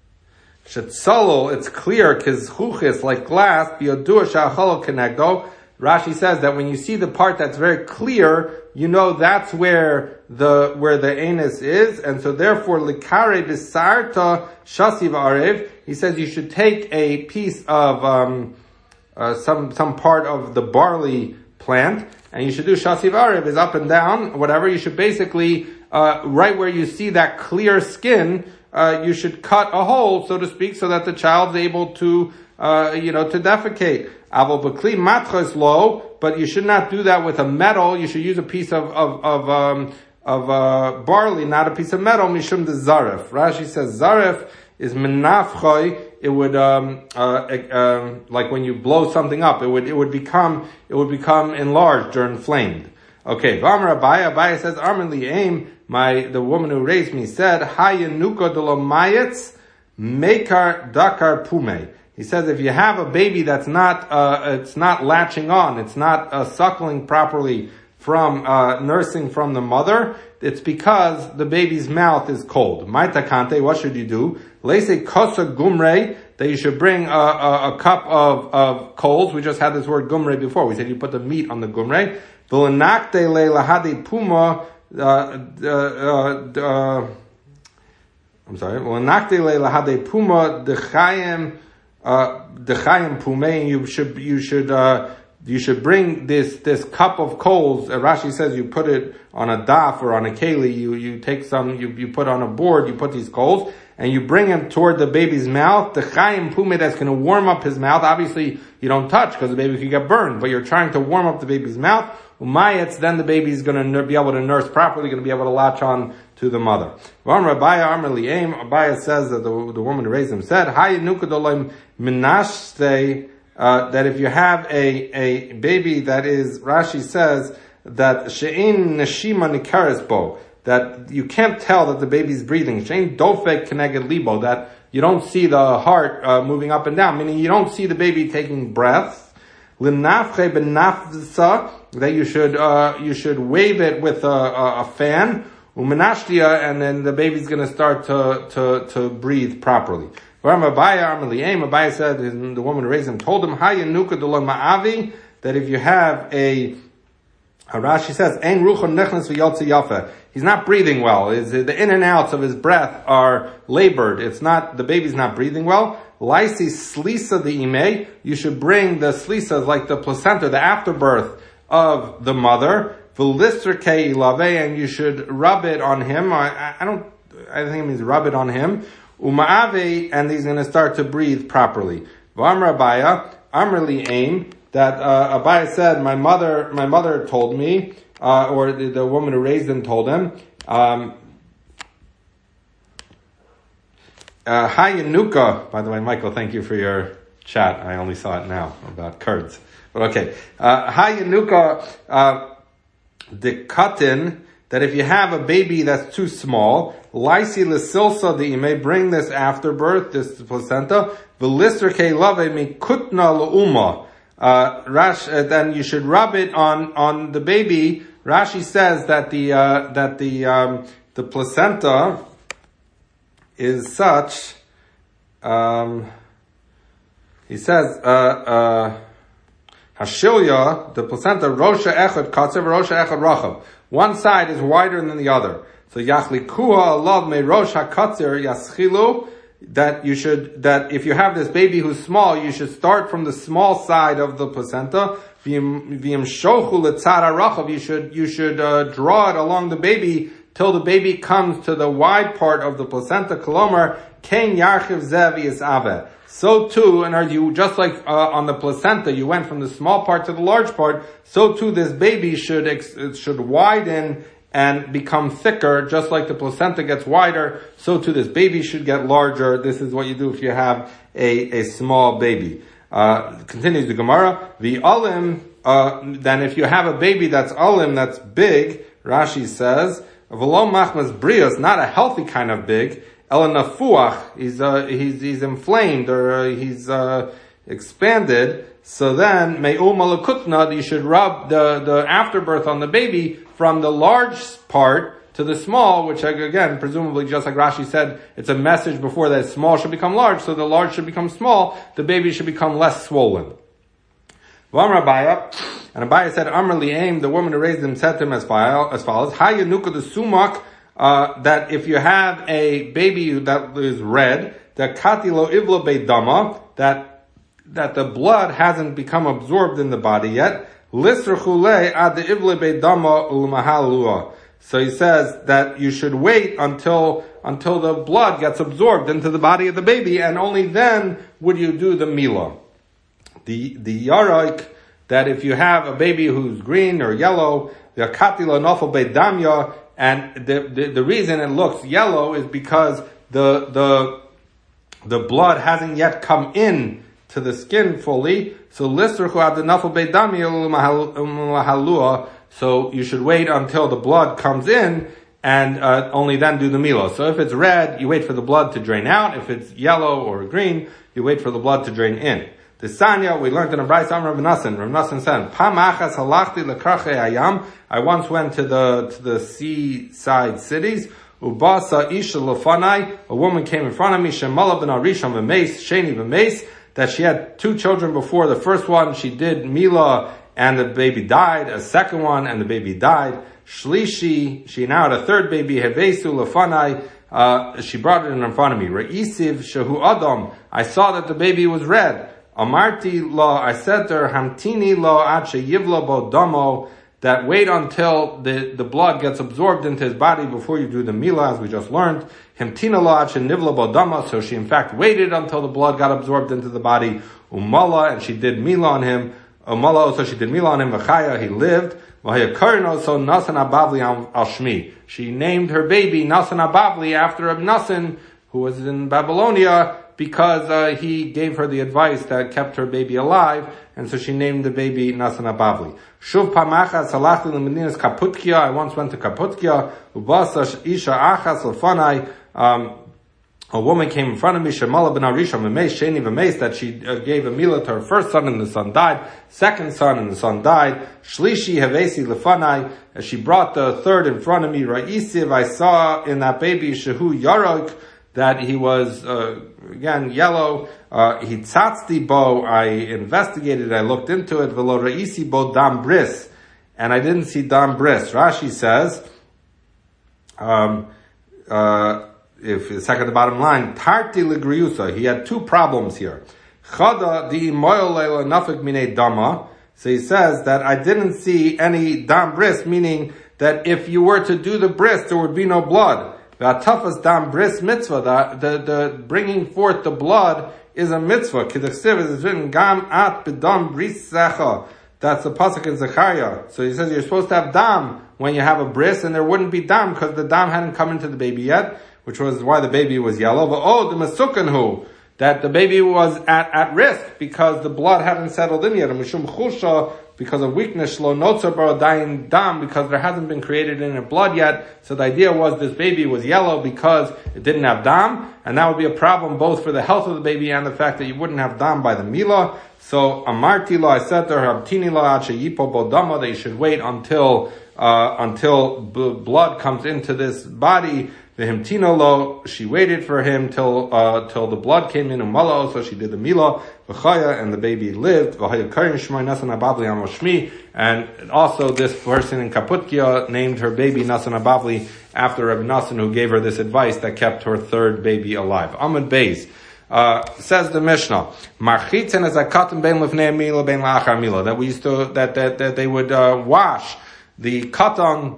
shetzalo, it's clear, kizchuchis, like glass, biyodua sha'achalo kenegdo. Rashi says that when you see the part that's very clear, you know that's where the, where the anus is, and so therefore, likare bisarta shasiv arev, he says you should take a piece of, um, uh, some, some part of the barley plant, and you should do shasiv arev, is up and down, whatever. You should basically, uh, right where you see that clear skin, uh, you should cut a hole, so to speak, so that the child's able to, uh, you know, to defecate. Aval b'kli matchas lo, but you should not do that with a metal. You should use a piece of, of, of, um, of, uh, barley, not a piece of metal, mishum de zaref. Rashi says zaref is menafchoy, it would, um, uh, um, like when you blow something up, it would, it would become, it would become enlarged or inflamed. Okay, V'amar Abaya, Abaya says, Armin li'aim, my, the woman who raised me said, Hayanuka de lo mayetz, mekar dakar pume. He says if you have a baby that's not, uh, it's not latching on, it's not, uh, suckling properly from, uh, nursing from the mother, it's because the baby's mouth is cold. Maita kante, what should you do? Leise kosa gumre, that you should bring a, a, a cup of, of coals. We just had this word gumre before. We said you put the meat on the gumre. V'lenakte le lahadi puma, uh, uh, uh, I'm sorry. V'lenakte le lahadi puma dechayim, uh, dechayim pume, you should, you should, uh, you should bring this, this cup of coals. Uh, Rashi says you put it on a daf or on a keli. You, you take some, you, you put on a board, you put these coals, and you bring them toward the baby's mouth. The chayim pume, that's going to warm up his mouth. Obviously, you don't touch because the baby could get burned, but you're trying to warm up the baby's mouth. Umayetz, then the baby's going to be able to nurse properly, going to be able to latch on to the mother. Abaya says that the, the woman who raised him said, Uh, that if you have a, a baby that is, Rashi says, that she'in neshima nikares bo, that you can't tell that the baby's breathing, she'in dofek keneged libo, that you don't see the heart, uh, moving up and down, meaning you don't see the baby taking breaths, linafche benafsa, that you should, uh, you should wave it with a, a, a fan, umenashtia, and then the baby's gonna start to, to, to breathe properly. Abaya said, the woman who raised him told him, ma'avi, that if you have a, Rashi says, ein ruchon nechnas v'yotze yafa. He's not breathing well. Is the in and outs of his breath are labored. It's not, the baby's not breathing well. Laisi slisa the ime. You should bring the slisas, like the placenta, the afterbirth of the mother. V'listrake ilave, and you should rub it on him. I, I don't, I think it means rub it on him. Uma'ave, and he's going to start to breathe properly. V'amr Abaya, Amrli aim, that uh, Abaya said, my mother, my mother told me, uh, or the, the woman who raised him told him, um, uh, Hayanuka, by the way, Michael, thank you for your chat. I only saw it now about Kurds. But okay. Uh, Hayanuka, uh, the katin, that if you have a baby that's too small, Laisi lesilsa, that you may bring this afterbirth, this placenta, v'lister ke lave mi kutna le'uma. Uh, Rash, uh, then you should rub it on, on the baby. Rashi says that the, uh, that the, um, the placenta is such, um, he says, uh, uh, Hashilya, the placenta, Rosha Echad Katsev, Rosha Echad Rachav. One side is wider than the other. So Yachlikuha Allah me Rosh HaKatzer Yaschilu, that you should, that if you have this baby who's small, you should start from the small side of the placenta. V'im shochu letzara rachav, you should, you should, uh, draw it along the baby till the baby comes to the wide part of the placenta. Kolomar, Ken Yarchiv Zev Yisaveh. So too, and are you, just like, uh, on the placenta, you went from the small part to the large part, so too this baby should, ex- should widen and become thicker, just like the placenta gets wider, so too this baby should get larger. This is what you do if you have a, a small baby. Uh, continues the Gemara, the alim, uh, then if you have a baby that's alim, that's big, Rashi says, v'lo machmas brios, not a healthy kind of big, Elanafuach, he's, uh, he's, he's inflamed, or uh, he's, uh, expanded. So then, me'u malakutna, you should rub the, the afterbirth on the baby from the large part to the small, which again, presumably just like Rashi said, it's a message before that small should become large, so the large should become small, the baby should become less swollen. V'amr Abaya, and Abaya said, Amr li'aim, the woman who raised him said to him as follows, Hayanuka the sumak, Uh, that if you have a baby that is red, that katilo ivla beidama, that, that the blood hasn't become absorbed in the body yet, lisrchule ad ivla beidama ulmahalua. So he says that you should wait until, until the blood gets absorbed into the body of the baby, and only then would you do the milah. The, the yaraik, that if you have a baby who's green or yellow, the katilo nofel beidamya, and the, the, the reason it looks yellow is because the, the, the blood hasn't yet come in to the skin fully, so so you should wait until the blood comes in, and uh, only then do the milah. So if it's red, you wait for the blood to drain out. If it's yellow or green, you wait for the blood to drain in. The Sanya, we learned in a Bryce Amr Rav Nassan. Rav Nassan said, Pam achas halachti lekarche ayam. I once went to the, to the seaside cities. Ubasa isha lefanai. A woman came in front of me. Shemala ben arisham v'meis, sheni v'meis. That she had two children before. The first one, she did milah, and the baby died. A second one, and the baby died. Shlishi, she now had a third baby. Hevesu lefanai. Uh, she brought it in front of me. Re'isiv shehu adam. I saw that the baby was red. Amarti lo, I said to her, Hamtini lo ad sheyivla bo domo, that wait until the, the blood gets absorbed into his body before you do the milah, as we just learned. Hamtina lo ad shenivla bo domo, so she in fact waited until the blood got absorbed into the body. Umala, and she did milah on him. Umala, also she did milah on him. V'chaya, he lived. V'hayakarno, so Nasan Abavli al Shmi. She named her baby Nasan Abavli after Reb Nasan, who was in Babylonia, because uh, he gave her the advice that kept her baby alive, and so she named the baby Nasan Abavli. Shuv pamacha salachti lemedinas Kaputkia. I once went to Kaputkia. Ubasa isha achas lefanai. Um, a woman came in front of me. Shemala ben Arisha v'meis sheni v'meis, that she uh, gave a milah to her first son and the son died. Second son and the son died. Shlishi havesi lefanai. As she brought the third in front of me. Ra'isiv, I saw in that baby shehu yarok, that he was, uh, again, yellow. Uh, Hitzatzti bo, I investigated, I looked into it, velo ra'isi bo dam bris, and I didn't see dam bris. Rashi says, um, uh, if the second to bottom line, tarti legriusa, he had two problems here. Chada di moyo leila nafik mine dama, so he says that I didn't see any dam bris, meaning that if you were to do the bris, there would be no blood. The dam bris mitzvah, the, the, the bringing forth the blood is a mitzvah. K'dechsiv is written, gam at b'dam bris secha. That's the pasuk in Zechariah. So he says you're supposed to have dam when you have a bris, and there wouldn't be dam because the dam hadn't come into the baby yet, which was why the baby was yellow. But oh, the masukanhu, that the baby was at, at risk because the blood hadn't settled in yet. And mishum chusha, because of weakness, shlo notzer bar dayin dam, because there hasn't been created in it blood yet. So the idea was this baby was yellow because it didn't have dam, and that would be a problem both for the health of the baby and the fact that you wouldn't have dam by the milah. So amarti lo, I said to her, abtini lo ad sheyipo bo dama, that you should wait until uh, until b- blood comes into this body. V'himtino lo, she waited for him till uh, till the blood came in. Umalo, so she did the milah. V'chaya, and the baby lived. V'haya karim shmai nasan abavli amo shmi, and also this person in Kaputkia named her baby Nasan Abavli after Reb Nasan, who gave her this advice that kept her third baby alive. Amud Beis. Uh, says the Mishnah, Marchitzen as a katan ben lefnei milah ben la'achar milah, that we used to, that, that, that they would, uh, wash the katan,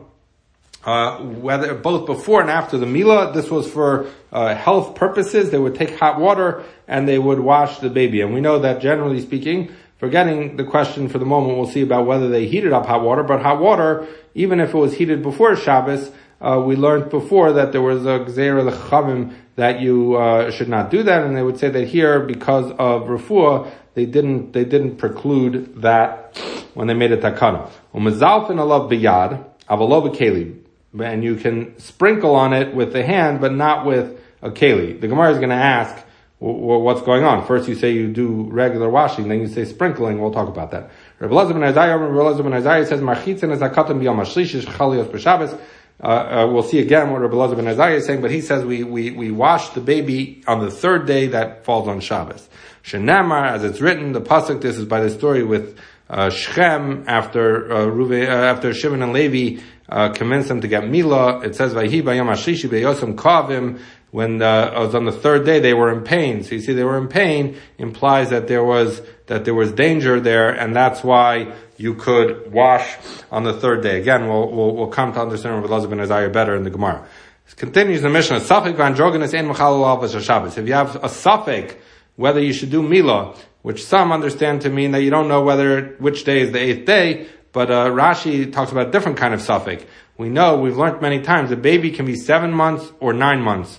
uh, whether, both before and after the milah. This was for, uh, health purposes. They would take hot water and they would wash the baby. And we know that generally speaking, forgetting the question for the moment, we'll see about whether they heated up hot water, but hot water, even if it was heated before Shabbos, uh, we learned before that there was a gzeira l'chavim that you uh, should not do that, and they would say that here, because of refuah, they didn't they didn't preclude that when they made a takana. Umazalfin alav biyad avalo b'keli, and you can sprinkle on it with the hand, but not with a keli. The Gemara is going to ask, well, what's going on? First, you say you do regular washing, then you say sprinkling. We'll talk about that. Rabbi Elazar ben Isaiah, Rabbi Elazar ben Isaiah says, "Marchitzen es hakatam b'yom hashlishi chalios b'Shabbos." Uh, uh, we'll see again what Rabbi Elazar ben Isaiah is saying, but he says we, we, we wash the baby on the third day that falls on Shabbos. Shenamar, as it's written, the pasuk, this is by the story with, uh, Shechem, after, uh, Ruve, uh, after Shimon and Levi, uh, convinced them to get milah. It says, Vayhi bayom hashishi beyosem kavim, when, uh, it was on the third day, they were in pain. So you see, they were in pain implies that there was, that there was danger there, and that's why you could wash on the third day. Again, we'll, we'll, we'll come to understand Rabbi Elazar ben Isaiah better in the Gemara. It continues the Mishnah, Safek v'androgenes ein mechalel al v'Shabbos. If you have a safek, whether you should do milah, which some understand to mean that you don't know whether, which day is the eighth day, but, uh, Rashi talks about a different kind of safek. We know, we've learned many times, a baby can be seven months or nine months.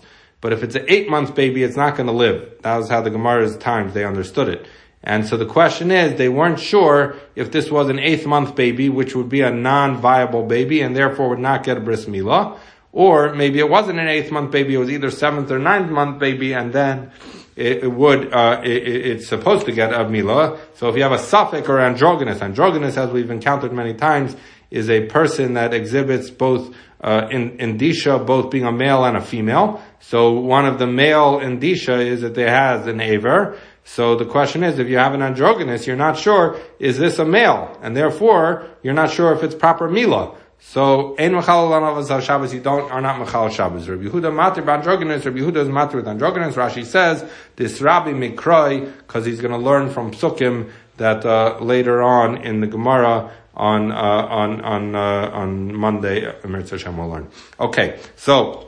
But if it's an eight-month baby, it's not going to live. That was how the Gemara's times, they understood it. And so the question is, they weren't sure if this was an eighth-month baby, which would be a non-viable baby, and therefore would not get a bris milah. Or maybe it wasn't an eighth-month baby, it was either seventh or ninth-month baby, and then it, it would, uh, it, it's supposed to get a milah. So if you have a suffix or androgynous, androgynous, as we've encountered many times, is a person that exhibits both uh, in indicia, both being a male and a female. So one of the male indicia is that they has an aver. So the question is, if you have an androgynous, you're not sure, is this a male? And therefore, you're not sure if it's proper milah. So, ein mechal on Shabbos, you don't, are not mechal Shabbos. Rabbi Yehuda matir b'androgynous, Rabbi Yehuda is matir with androgynous. Rashi says, this Rabbi Mikroi, because he's going to learn from Psukim that, uh, later on in the Gemara, on, uh, on, on, uh, on Monday, Emir Hashem will learn. Okay, so,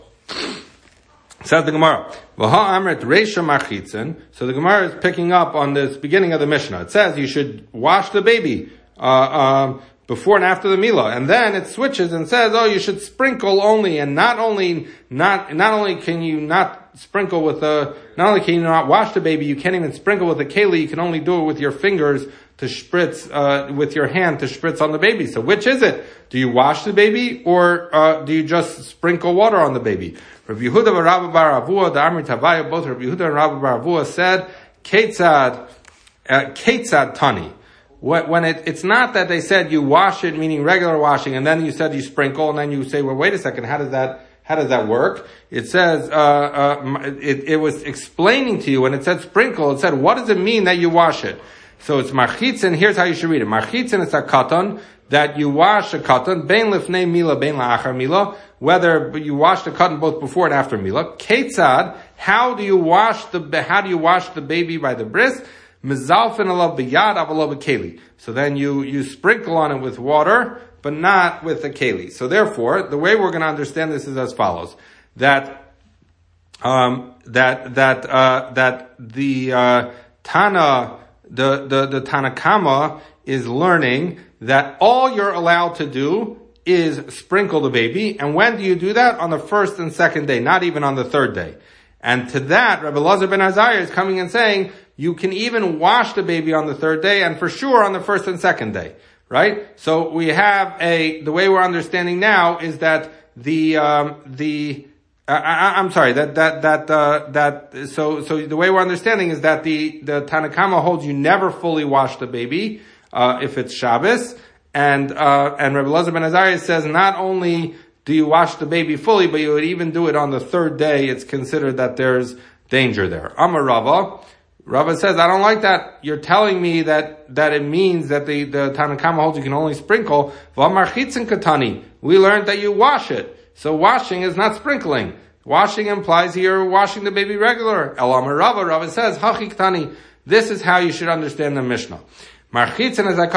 says the Gemara, V'ha amrit reisha marchitzen. So the Gemara is picking up on this beginning of the Mishnah. It says you should wash the baby, uh, um, before and after the milah, and then it switches and says, "Oh, you should sprinkle only, and not only not not only can you not sprinkle with a not only can you not wash the baby, you can't even sprinkle with a keli. You can only do it with your fingers to spritz uh, with your hand to spritz on the baby. So which is it? Do you wash the baby, or uh, do you just sprinkle water on the baby?" Rabbi Yehuda and Rabbi Bar Avua, the Amri Tavaya, both Rabbi Yehuda and Rabbi Bar Avua said, "Ketzad, uh, Ketzad Tani." When it, it's not that they said you wash it, meaning regular washing, and then you said you sprinkle, and then you say, well, wait a second, how does that, how does that work? It says, uh, uh, it, it was explaining to you, when it said sprinkle, it said, what does it mean that you wash it? So it's marchitzen, here's how you should read it. Marchitzen is a katan, that you wash a katan, bein lifnei milah, bein la'achar milah, whether you wash the katan both before and after milah. Ketzad, how do you wash the, how do you wash the baby by the bris? Mizalfin alav b'yad avalav b'keli. So then you, you sprinkle on it with water, but not with a keli. So therefore, the way we're going to understand this is as follows. That, um, that, that, uh, that the, uh, Tana, the, the, the Tanakama is learning that all you're allowed to do is sprinkle the baby. And when do you do that? On the first and second day, not even on the third day. And to that, Rabbi Elazar ben Azariah is coming and saying, you can even wash the baby on the third day, and for sure on the first and second day, right? So we have a, the way we're understanding now is that the, um, the, uh, I, I'm sorry, that, that, that, uh, that, so, so the way we're understanding is that the, the Tanakama holds you never fully wash the baby, uh, if it's Shabbos, and, uh, and Rabbi Elazar ben Azariah says not only do you wash the baby fully, but you would even do it on the third day. It's considered that there's danger there. Amar Rava. Rava says, I don't like that. You're telling me that, that it means that the, the Tanakama holds you can only sprinkle. V'amar chitzen katani. We learned that you wash it. So washing is not sprinkling. Washing implies you're washing the baby regular. El Amar Rava. Rava says, hachi katani. This is how you should understand the Mishnah. Even the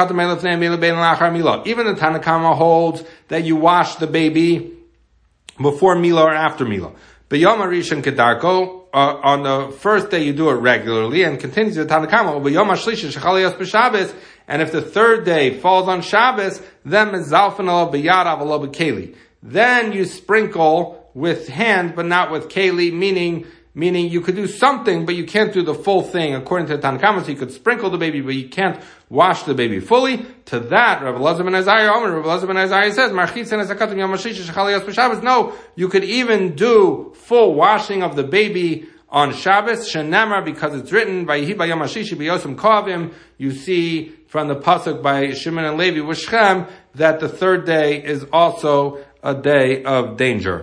Tanakama holds that you wash the baby before Milah or after Milah. B'yom Rishon Kedarko, uh, on the first day you do it regularly, and continues the Tanakama. B'yom Shlishi Shechaliyos b'Shabbos, and if the third day falls on Shabbos, then Mezalfen alav b'yad avalo b'keli. Then you sprinkle with hand, but not with keli, meaning meaning you could do something, but you can't do the full thing. According to the Tanakama, so you could sprinkle the baby, but you can't wash the baby fully. To that, Rabbi Elazar ben Azariah, Rabbi Elazar ben Azariah says, Marchitzen esakatim yom hashish shechaliyos b'Shabbos. No, you could even do full washing of the baby on Shabbos, Shenamar, because it's written, Vayihi b'yom hashishi b'yosem kovim. You see from the pasuk by Shimon and Levi with Shechem that the third day is also a day of danger.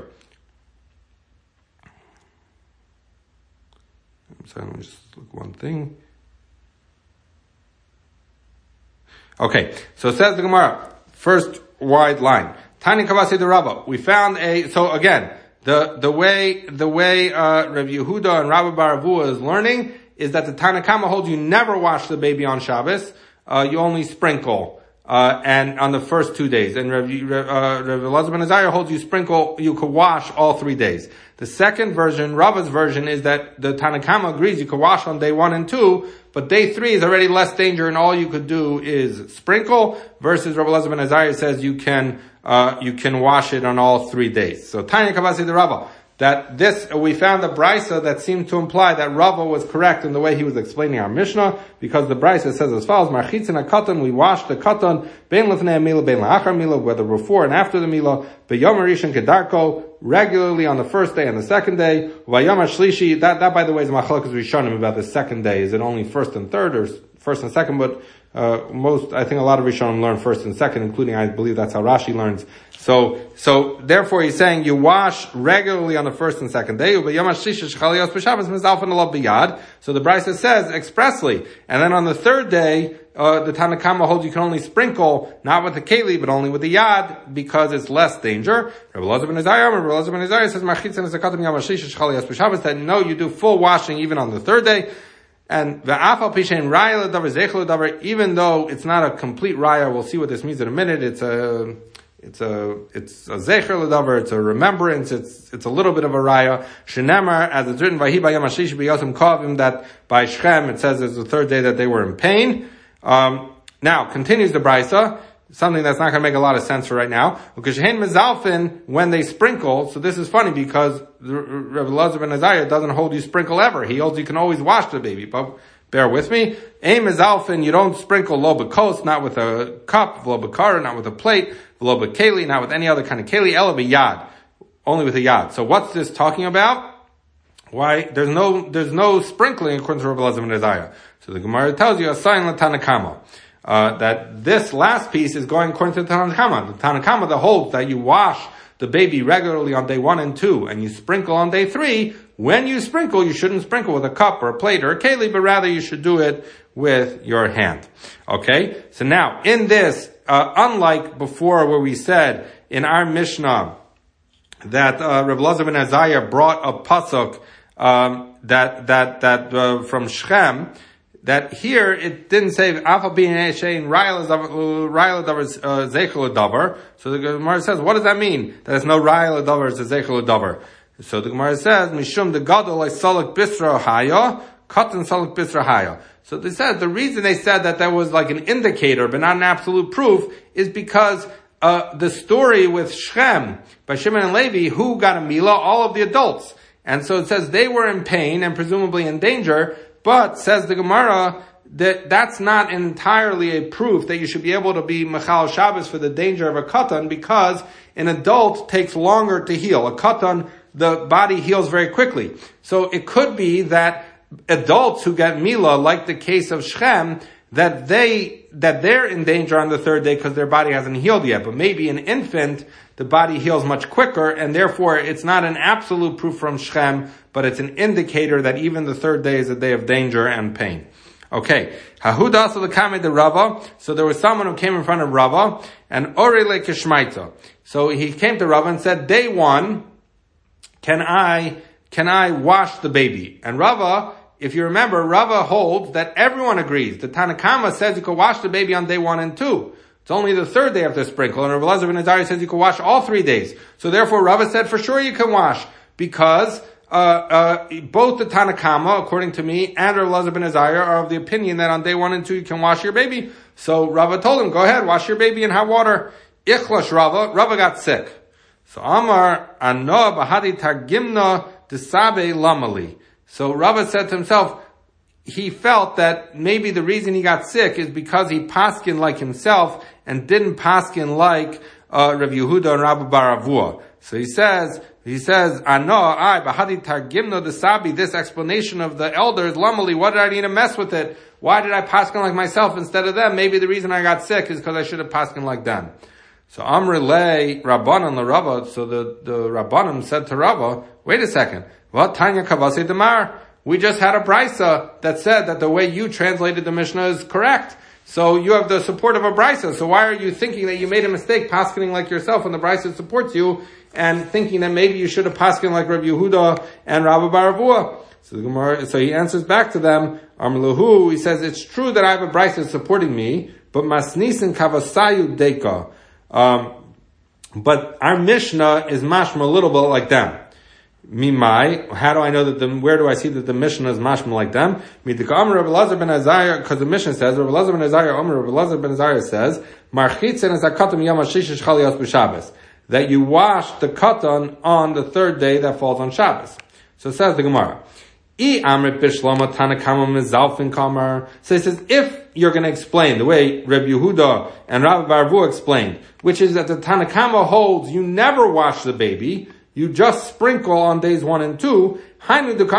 So let me just look one thing. Okay, so it says the Gemara, first wide line. Tani Kavasi de Rabba. We found a, so again, the, the way, the way, uh, Rabbi Yehuda and Rabbi Bar Avua is learning is that the Tanakama holds you never wash the baby on Shabbos, uh, you only sprinkle, uh, and on the first two days. And Rabbi, uh, Rabbi Elazar ben Azariah holds you sprinkle, you could wash all three days. The second version, Rava's version, is that the Tanakama agrees you could wash on day one and two, but day three is already less danger and all you could do is sprinkle, versus Rabbi Elazar ben Azariah says you can, uh, you can wash it on all three days. So Tanya Kavasi the Rava. that this, we found a brisa that seemed to imply that Rava was correct in the way he was explaining our Mishnah, because the brisa says as follows, Marchitzin HaKatan, we wash the Katan, Bein Lefnei HaMila, Bein La'achar Mila, whether before and after the Mila, B'yom HaRishon Kedarko, regularly on the first day and the second day, V'yom HaShlishi, that, that by the way is Machlokes Rishonim about the second day. Is it only first and third, or first and second? But, uh, most, I think a lot of Rishonim learn first and second, including, I believe that's how Rashi learns. So, so, therefore he's saying you wash regularly on the first and second day. So the Brisa says expressly. And then on the third day, uh, the Tanna Kama holds you can only sprinkle, not with the keli, but only with the yad, because it's less danger. Rabbi Elazar ben Azariah, Rabbi Elazar ben Azariah says, that no, you do full washing even on the third day. And the afal pishen raya l'davar zeichel l'davar, even though it's not a complete raya, we'll see what this means in a minute. It's a, it's a, it's a zeichel l'davar, it's a remembrance, it's, it's a little bit of a raya. Shenemar, as it's written, Vahi b'yom hashlishi b'yosem kovim, that by Shechem, it says it's the third day that they were in pain. Um, now, continues the brisa, something that's not going to make a lot of sense for right now. Because shehein mezalfin, when they sprinkle, so this is funny because Rabbi Elazar ben Azariah doesn't hold you sprinkle ever. He holds you can always wash the baby. But bear with me. Ein mezalfin, you don't sprinkle lo b'kos, not with a cup, lo b'kara, not with a plate, lo b'keli, not with any other kind of keli, ela b'yad, only with a yad. So what's this talking about? Why? There's no, there's no sprinkling according to Rabbi Elazar ben Azariah. So the Gemara tells you, a sign la Tanna Kama. Uh, that this last piece is going according to the Tanna Kama. The Tanna Kama that holds that you wash the baby regularly on day one and two, and you sprinkle on day three. When you sprinkle, you shouldn't sprinkle with a cup or a plate or a keli, but rather you should do it with your hand. Okay? So now, in this, uh, unlike before where we said in our Mishnah that, uh, Rabbi Elazar ben Azariah brought a pasuk, um, that, that, that, uh, from Shechem, that here it didn't say Afal being Shein Raya Davar Zeichel Davar. So the Gemara says, what does that mean? That there's no Raya Davar, it's a Zeichel Davar. So the Gemara says, Mishum de Gadol Salak Bisra Haya, Katan Salak Bisra Haya. So they said the reason they said that that was like an indicator, but not an absolute proof, is because uh the story with Shechem by Shimon and Levi, who got a milah, all of the adults, and so it says they were in pain and presumably in danger. But, says the Gemara, that that's not entirely a proof that you should be able to be Mechal Shabbos for the danger of a katan, because an adult takes longer to heal. A katan, the body heals very quickly. So it could be that adults who get milah, like the case of Shechem, that they, that they're in danger on the third day because their body hasn't healed yet. But maybe an infant, the body heals much quicker, and therefore it's not an absolute proof from Shechem, but it's an indicator that even the third day is a day of danger and pain. Okay. Hahudas the Kame de Rava. So there was someone who came in front of Rava, and Orele Kishmaita. So he came to Rava and said, day one, can I, can I wash the baby? And Rava, if you remember, Rava holds that everyone agrees. The Tanna Kama says you can wash the baby on day one and two. It's only the third day after sprinkle, and Rabbi Elazar ben Azariah says you can wash all three days. So therefore Rava said for sure you can wash, because uh, uh, both the Tanna Kama, according to me, and Rabbi Elazar ben Azariah are of the opinion that on day one and two you can wash your baby. So Rava told him, go ahead, wash your baby in hot water. Ichlash Rava, Rava got sick. So Amar Ano Bahadi Targimna Desabe Lamali. So Rava said to himself, he felt that maybe the reason he got sick is because he paskin like himself and didn't paskin like uh, Rav Yehuda and Rabbi Bar Avua. So he says, he says, Ano, I, Bahadi Targimno Desabi, this explanation of the elders, Lamali, what did I need to mess with it? Why did I paskin like myself instead of them? Maybe the reason I got sick is because I should have paskin like them. So Amr lay Rabbanan la Rava, so the, the Rabbanan said to Rava, wait a second, what Tanya Kavase Damar? We just had a brisa that said that the way you translated the Mishnah is correct. So you have the support of a brisa. So why are you thinking that you made a mistake paskening like yourself when the brisa supports you, and thinking that maybe you should have paskened like Rabbi Yehuda and Rabbi Bar Avua? So the Gemara, so he answers back to them, Amlahu, he says, it's true that I have a brisa supporting me, but masnisin kavasayu deka. Um, but our Mishnah is mashma a little bit like them. Mimai, how do I know that the, where do I see that the Mishnah is mashma like them? Because the Mishnah says, Rabbi Elazar ben Azariah, Rabbi Elazar ben Azariah says, Marchitzen es hakatam yom hashish shchal yos b'Shabbos. that you wash the katan on the third day that falls on Shabbos. So it says the Gemara. I amrit bishlama tanakama mizalfin kamar. So he says, if you're going to explain the way Reb Yehuda and Rabbi Barvu explained, which is that the Tanakama holds you never wash the baby, you just sprinkle on days one and two. So then it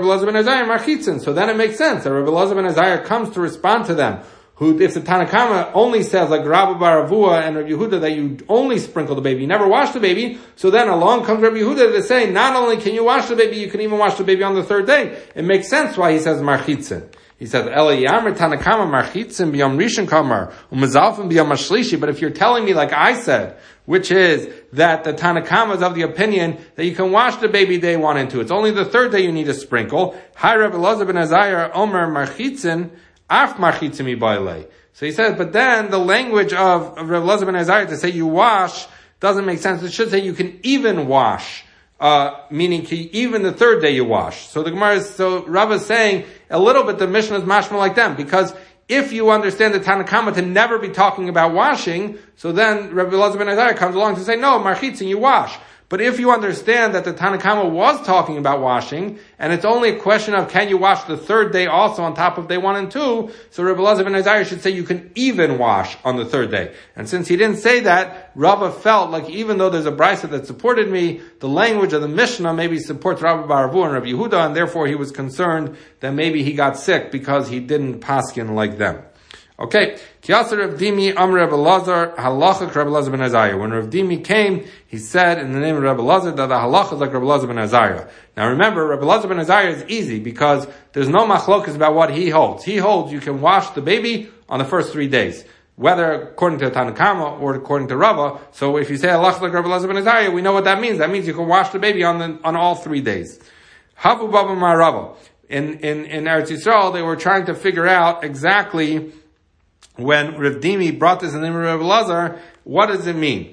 makes sense that Rabbi Elazar ben Azariah comes to respond to them. Who, if the Tanakama only says, like Rabbi Baravua and Rabbi Yehuda, that you only sprinkle the baby, you never wash the baby, so then along comes Rabbi Yehuda to say, not only can you wash the baby, you can even wash the baby on the third day. It makes sense why he says marchitzin. He says, Ela Yamar Tanakama marchitzin b'yom rishon kamar, umazalfim b'yom hashlishi. But if you're telling me, like I said, which is that the Tanakama is of the opinion that you can wash the baby day one and two. It's only the third day you need to sprinkle. Hi Rabbi Elazar ben Azariah Omer marchitzin, af marchitzim ibayle. So he says, but then the language of, of Rabbi Elazar ben Azariah to say you wash doesn't make sense. It should say you can even wash. Uh, meaning even the third day you wash. So the Gemara is, so Rav is saying a little bit the Mishnah is mashma like them, because if you understand the Tanakama to never be talking about washing, so then Rabbi Elazar ben Azariah comes along to say, no, marchitzin, you wash. But if you understand that the Tanakama was talking about washing, and it's only a question of can you wash the third day also on top of day one and two, so Rabbi Elazar ben Azariah should say you can even wash on the third day. And since he didn't say that, Rava felt like even though there's a brisa that supported me, the language of the Mishnah maybe supports Rabbi Baravu and Rabbi Yehuda, and therefore he was concerned that maybe he got sick because he didn't paskin like them. Okay, Kiyasar Rav Dimi Amr Rav Elazar Halacha Rav Elazar ben Azariah. When Rav Dimi came, he said in the name of Rav Elazar that the halacha is like Rav Elazar ben Azariah. Now remember, Rav Elazar ben Azariah is easy because there's no machlokas about what he holds. He holds you can wash the baby on the first three days, whether according to Tanakama or according to Rava. So if you say halacha like Rav Elazar ben Azariah, we know what that means. That means you can wash the baby on the on all three days. Havu Baba Mar Rava. In in in Eretz Yisrael, they were trying to figure out exactly. When Rav Dimi brought this in the name of Rav Elazar, what does it mean?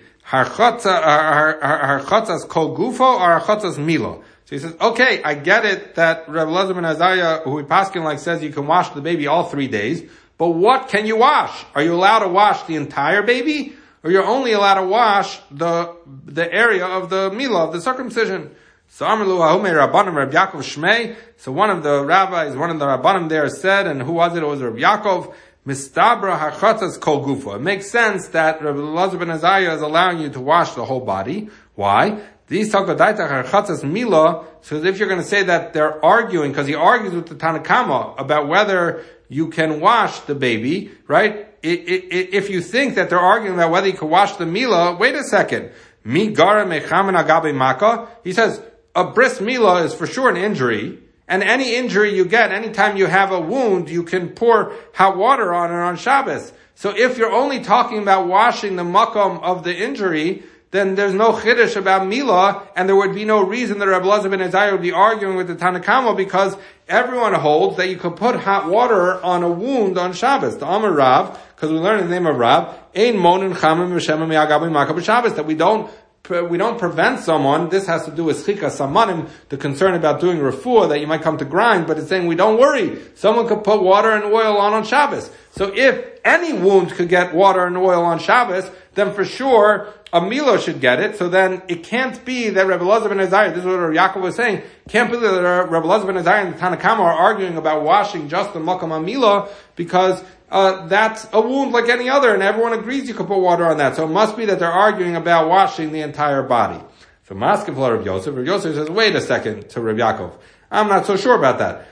Harchatzas kol gufo or harchatzas milo? So he says, okay, I get it that Rav Elazar ben Azariah, who we paskin like, says you can wash the baby all three days, but what can you wash? Are you allowed to wash the entire baby? Or you're only allowed to wash the, the area of the milo, of the circumcision? So Amrlu Ahume Rabbanim Reb Yaakov Shmei. So one of the rabbis, one of the Rabbanim there said, and who was it? It was Reb Yaakov. Mistabra harchatzas kol gufo. It makes sense that Rabbi Elazar ben Azariah is allowing you to wash the whole body. Why? These takadaita harchatzas mila. So if you're going to say that they're arguing, because he argues with the Tanakama about whether you can wash the baby, right? It, it, it, if you think that they're arguing about whether you can wash the mila, wait a second. Mi gara mechamen agabe maka. He says a bris mila is for sure an injury. And any injury you get, anytime you have a wound, you can pour hot water on it on Shabbos. So if you're only talking about washing the makom of the injury, then there's no chiddush about milah, and there would be no reason that Rabbi Elazar ben Azariah would be arguing with the Tanakama, because everyone holds that you could put hot water on a wound on Shabbos. The Amar Rav, because we learn in the name of Rav, ein monin chamim v'shemim yagabi makam b'Shabbos, that we don't We don't prevent someone. This has to do with chika samanim, the concern about doing refuah, that you might come to grind, but it's saying we don't worry. Someone could put water and oil on on Shabbos. So if any wound could get water and oil on Shabbos, then for sure a milo should get it. So then it can't be that Rabbi Elazar ben Azariah, this is what Rabbi Yaakov was saying, can't be that Rabbi Elazar ben Azariah and the Tanakama are arguing about washing just the makam amila, because Uh, that's a wound like any other, and everyone agrees you could put water on that. So it must be that they're arguing about washing the entire body. So Maskiv Rav Yosef, Rav Yosef says, wait a second, to Rav Yaakov. I'm not so sure about that.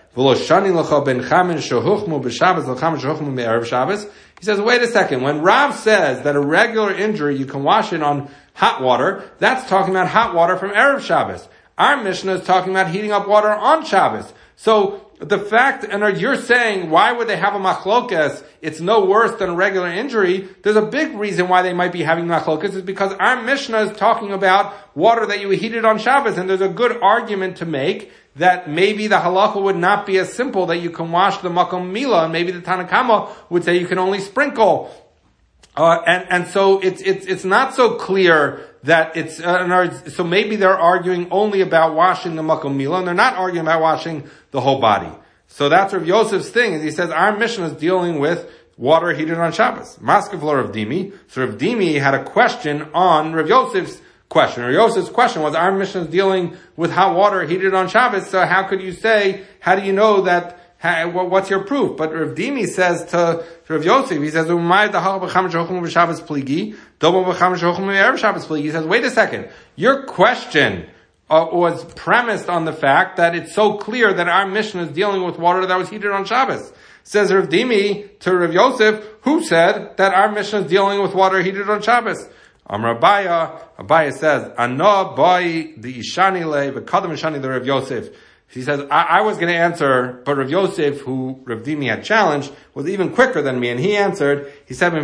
He says, wait a second, when Rav says that a regular injury, you can wash it on hot water, that's talking about hot water from Erev Shabbos. Our Mishnah is talking about heating up water on Shabbos. So, the fact, and you're saying, why would they have a machlokas? It's no worse than a regular injury. There's a big reason why they might be having machlokas, is because our Mishnah is talking about water that you heated on Shabbos, and there's a good argument to make that maybe the halacha would not be as simple that you can wash the makom mila, and maybe the Tanakama would say you can only sprinkle. Uh, and, and so it's, it's, it's not so clear that it's, uh, so maybe they're arguing only about washing the makom mila, and they're not arguing about washing the whole body. So that's Rav Yosef's thing, is he says our Mishnah is dealing with water heated on Shabbos. Maskav Rav Dimi. So Rav Dimi had a question on Rav Yosef's question. Or Yosef's question was, our Mishnah is dealing with hot water heated on Shabbos, so how could you say, how do you know that, how, what's your proof? But Rav Dimi says to, to Rav Yosef, he says, he says, wait a second, your question uh, was premised on the fact that it's so clear that our Mishnah is dealing with water that was heated on Shabbos. Says Rav Dimi to Rav Yosef, who said that our Mishnah is dealing with water heated on Shabbos? Amar Abaya, Abaya says, Ana boy the Ishani le v'kadam Ishani the Rav Yosef. He says, I, I was going to answer, but Rav Yosef, who Rav Dimi had challenged, was even quicker than me, and he answered, he said,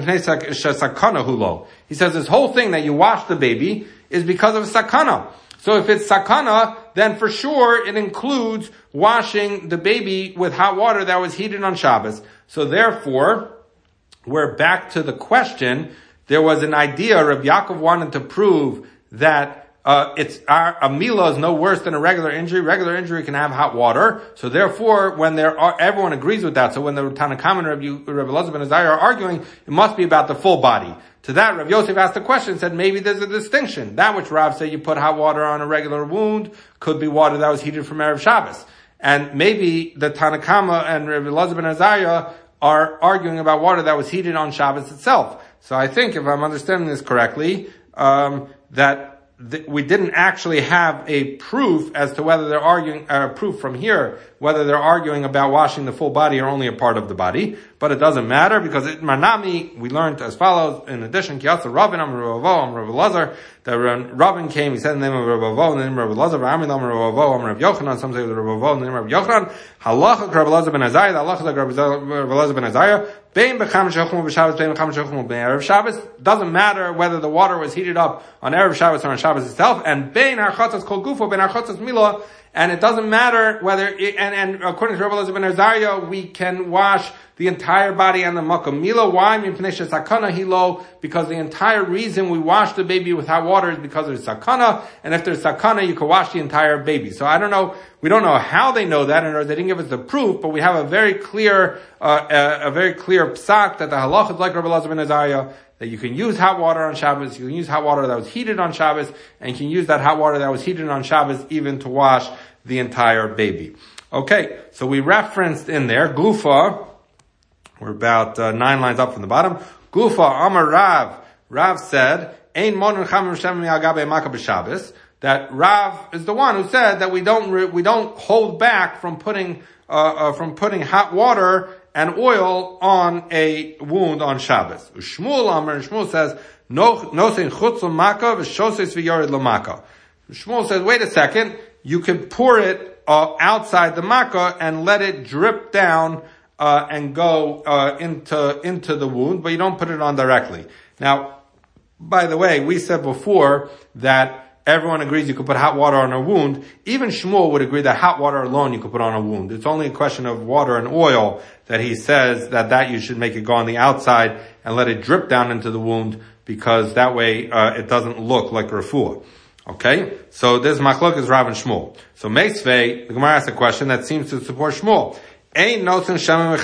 sakana hulo. He says, this whole thing that you wash the baby is because of sakana. So if it's sakana, then for sure it includes washing the baby with hot water that was heated on Shabbos. So therefore, we're back to the question. There was an idea, Rabbi Yaakov wanted to prove that uh it's our, a milah is no worse than a regular injury. Regular injury can have hot water. So therefore, when there are, everyone agrees with that. So when the Tanakam and Rabbi, Rabbi Elazar ben Azariah are arguing, it must be about the full body. To that, Rav Yosef asked the question and said, maybe there's a distinction. That which Rav said you put hot water on a regular wound could be water that was heated from Erev Shabbos. And maybe the Tanakama and Rav Elazar ben Azariah are arguing about water that was heated on Shabbos itself. So I think, if I'm understanding this correctly, um, that th- we didn't actually have a proof as to whether they're arguing, uh, proof from here, whether they're arguing about washing the full body or only a part of the body. But it doesn't matter, because it, Manami, we learned as follows, in addition, Kiyasa Ravin, Am Rav Avo, Am Rav Elazar, that when Ravin came, he said the name of Rav Avo, and the name of Rav Elazar, Am Rav Avo, Am Rav Yochanan, some say Rav Avo, and the name of Rav Yochanan, Halacha Rav Elazar ben Azariah, the Halacha Rav Elazar ben Azariah, Bein b'cham shechum b'Shabbos, bein b'cham shechum b'Erev Shabbos. Doesn't matter whether the water was heated up on Erev Shabbos or on Shabbos itself, and bein harchatzas kol gufo, bein harchatzas milah, and it doesn't matter whether, it, and, and according to Rav Elazar ben Azariah, we can wash the entire body and the makom milah. Why? Sakana hilo, because the entire reason we wash the baby with hot water is because there's sakana, and if there's sakana, you can wash the entire baby. So I don't know, we don't know how they know that, and they didn't give us the proof, but we have a very clear, uh, a, a very clear psak that the halach is like Rav Elazar ben Azariah, that you can use hot water on Shabbos, you can use hot water that was heated on Shabbos, and you can use that hot water that was heated on Shabbos even to wash the entire baby. Okay, so we referenced in there, Gufa, we're about uh, nine lines up from the bottom. Gufa Amar Rav. Rav said, Ein Monun Chamim Shem Mi'agabe Maka b'Shabbos. That Rav is the one who said that we don't re- we don't hold back from putting uh, uh from putting hot water and oil on a wound on Shabbos. Shmuel Amar, and Shmuel says, No no sein chutz l'maka v'shoses v'yored l'maka. Shmuel says, wait a second, you can pour it uh, outside the makkah and let it drip down Uh, and go, uh, into, into the wound, but you don't put it on directly. Now, by the way, we said before that everyone agrees you could put hot water on a wound. Even Shmuel would agree that hot water alone you could put on a wound. It's only a question of water and oil that he says that that you should make it go on the outside and let it drip down into the wound, because that way, uh, it doesn't look like refuah. Okay? So this machlok is Rav and Shmuel. So Meisvei, the Gemara asks a question that seems to support Shmuel. So it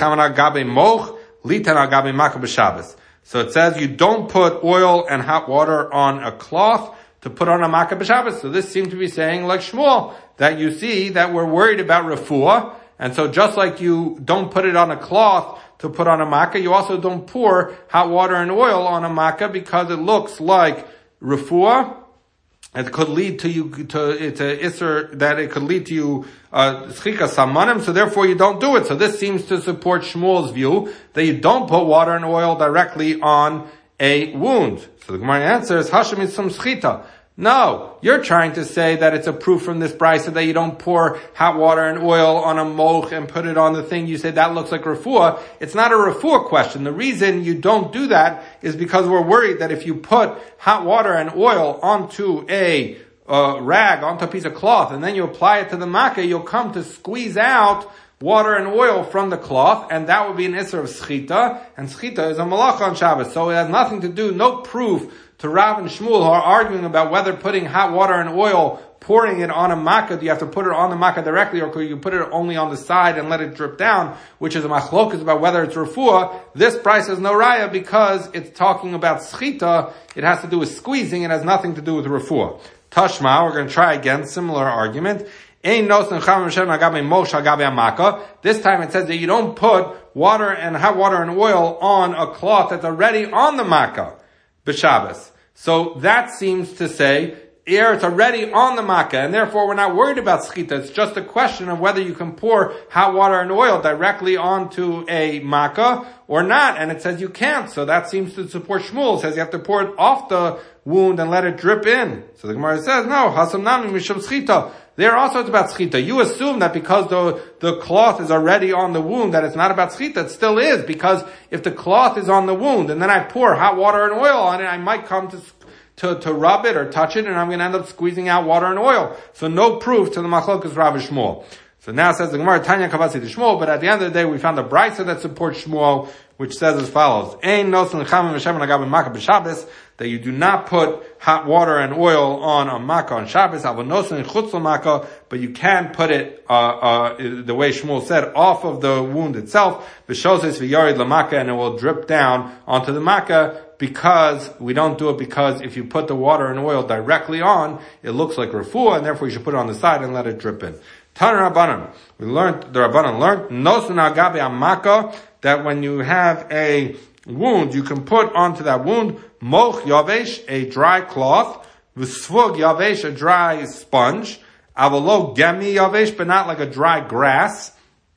says you don't put oil and hot water on a cloth to put on a makkah b'Shabbos. So this seems to be saying, like Shmuel, that you see that we're worried about refuah, and so just like you don't put it on a cloth to put on a makkah, you also don't pour hot water and oil on a makkah because it looks like refuah. It could lead to you to it's a isser that it could lead to you schika uh, samanim. So therefore, you don't do it. So this seems to support Shmuel's view that you don't put water and oil directly on a wound. So the Gemara answers Hashem is some schita. No, you're trying to say that it's a proof from this brisa that you don't pour hot water and oil on a moch and put it on the thing. You say that looks like refuah. It's not a refuah question. The reason you don't do that is because we're worried that if you put hot water and oil onto a uh, rag, onto a piece of cloth, and then you apply it to the makkah, you'll come to squeeze out water and oil from the cloth, and that would be an isser of schita, and schita is a malacha on Shabbos. So it has nothing to do, no proof to Rav and Shmuel who are arguing about whether putting hot water and oil pouring it on a makkah, do you have to put it on the makkah directly, or could you put it only on the side and let it drip down, which is a machlokas about whether it's refuah. This price is no raya because it's talking about schita. It has to do with squeezing. It has nothing to do with refuah. Tashma, we're going to try again, similar argument. This time it says that you don't put water and hot water and oil on a cloth that's already on the makkah, b'Shabbos. So that seems to say, here it's already on the makkah, and therefore we're not worried about schita. It's just a question of whether you can pour hot water and oil directly onto a makkah or not, and it says you can't. So that seems to support Shmuel. It says you have to pour it off the wound and let it drip in. So the Gemara says, no, hasam nami mishum schita. There also it's about schita. You assume that because the, the cloth is already on the wound, that it's not about schita. It still is, because if the cloth is on the wound and then I pour hot water and oil on it, I might come to to, to rub it or touch it, and I'm going to end up squeezing out water and oil. So no proof to the machlokas Rav Shmuel. So now it says the Gemara, Tanya Kavasi to Shmuel, but at the end of the day we found a brisa that supports Shmuel, which says as follows, Ein nosen lechamim v'shemen agav b'makkah b'Shabbos, that you do not put hot water and oil on a makkah on Shabbos, avon nosen chutz l'makkah, but you can put it, uh, uh, the way Shmuel said, off of the wound itself, v'shoses v'yorid l'makkah, and it will drip down onto the makkah, because we don't do it because if you put the water and oil directly on, it looks like refuah, and therefore you should put it on the side and let it drip in. Tan Rabbanan, we learned, the Rabbanan learned, nosun agabe amaka, that when you have a wound, you can put onto that wound, moch yavesh, a dry cloth, v'svug yavesh, a dry sponge, avalo gemi yavesh, but not like a dry grass,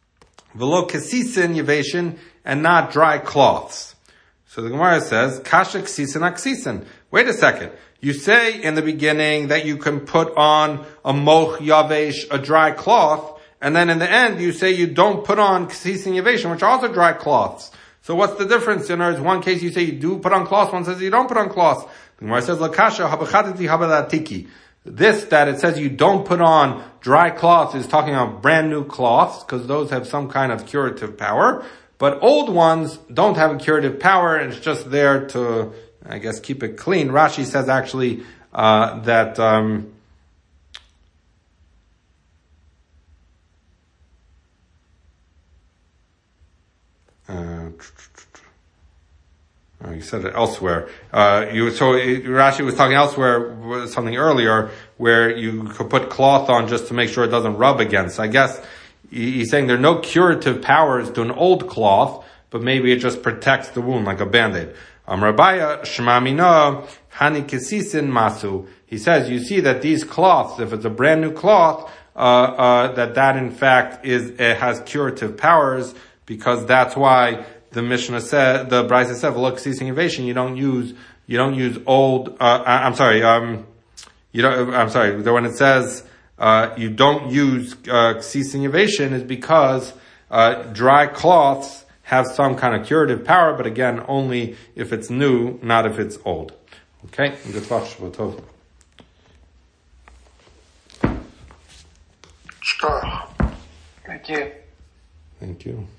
v'lo kesisin yaveshin, and not dry cloths. So the Gemara says, kasha ksisin aksisin. Wait a second. You say in the beginning that you can put on a moch yavesh, a dry cloth, and then in the end you say you don't put on ksisin yaveshin, which are also dry cloths. So what's the difference? In other words, one case you say you do put on cloths, one says you don't put on cloths. The Gemara says, lakasha habachadati habalatiki. This, that it says you don't put on dry cloths, is talking about brand new cloths, because those have some kind of curative power. But old ones don't have a curative power, and it's just there to, I guess, keep it clean. Rashi says actually uh that um uh, oh, you said it elsewhere. Uh you so Rashi was talking elsewhere, something earlier, where you could put cloth on just to make sure it doesn't rub against. I guess he's saying there are no curative powers to an old cloth, but maybe it just protects the wound like a band-aid. Um, Rabbiya Shmamina Hani Kesisin Masu. He says, you see that these cloths, if it's a brand new cloth, uh, uh, that that in fact is, it has curative powers, because that's why the Mishnah said, the Brisa said, look, ceasing innovation, you don't use, you don't use old, uh, I'm sorry, um, you don't, I'm sorry, when it says, Uh, you don't use uh, ceasing innovation is because uh, dry cloths have some kind of curative power, but again, only if it's new, not if it's old. Okay? Good thought. Thank you. Thank you.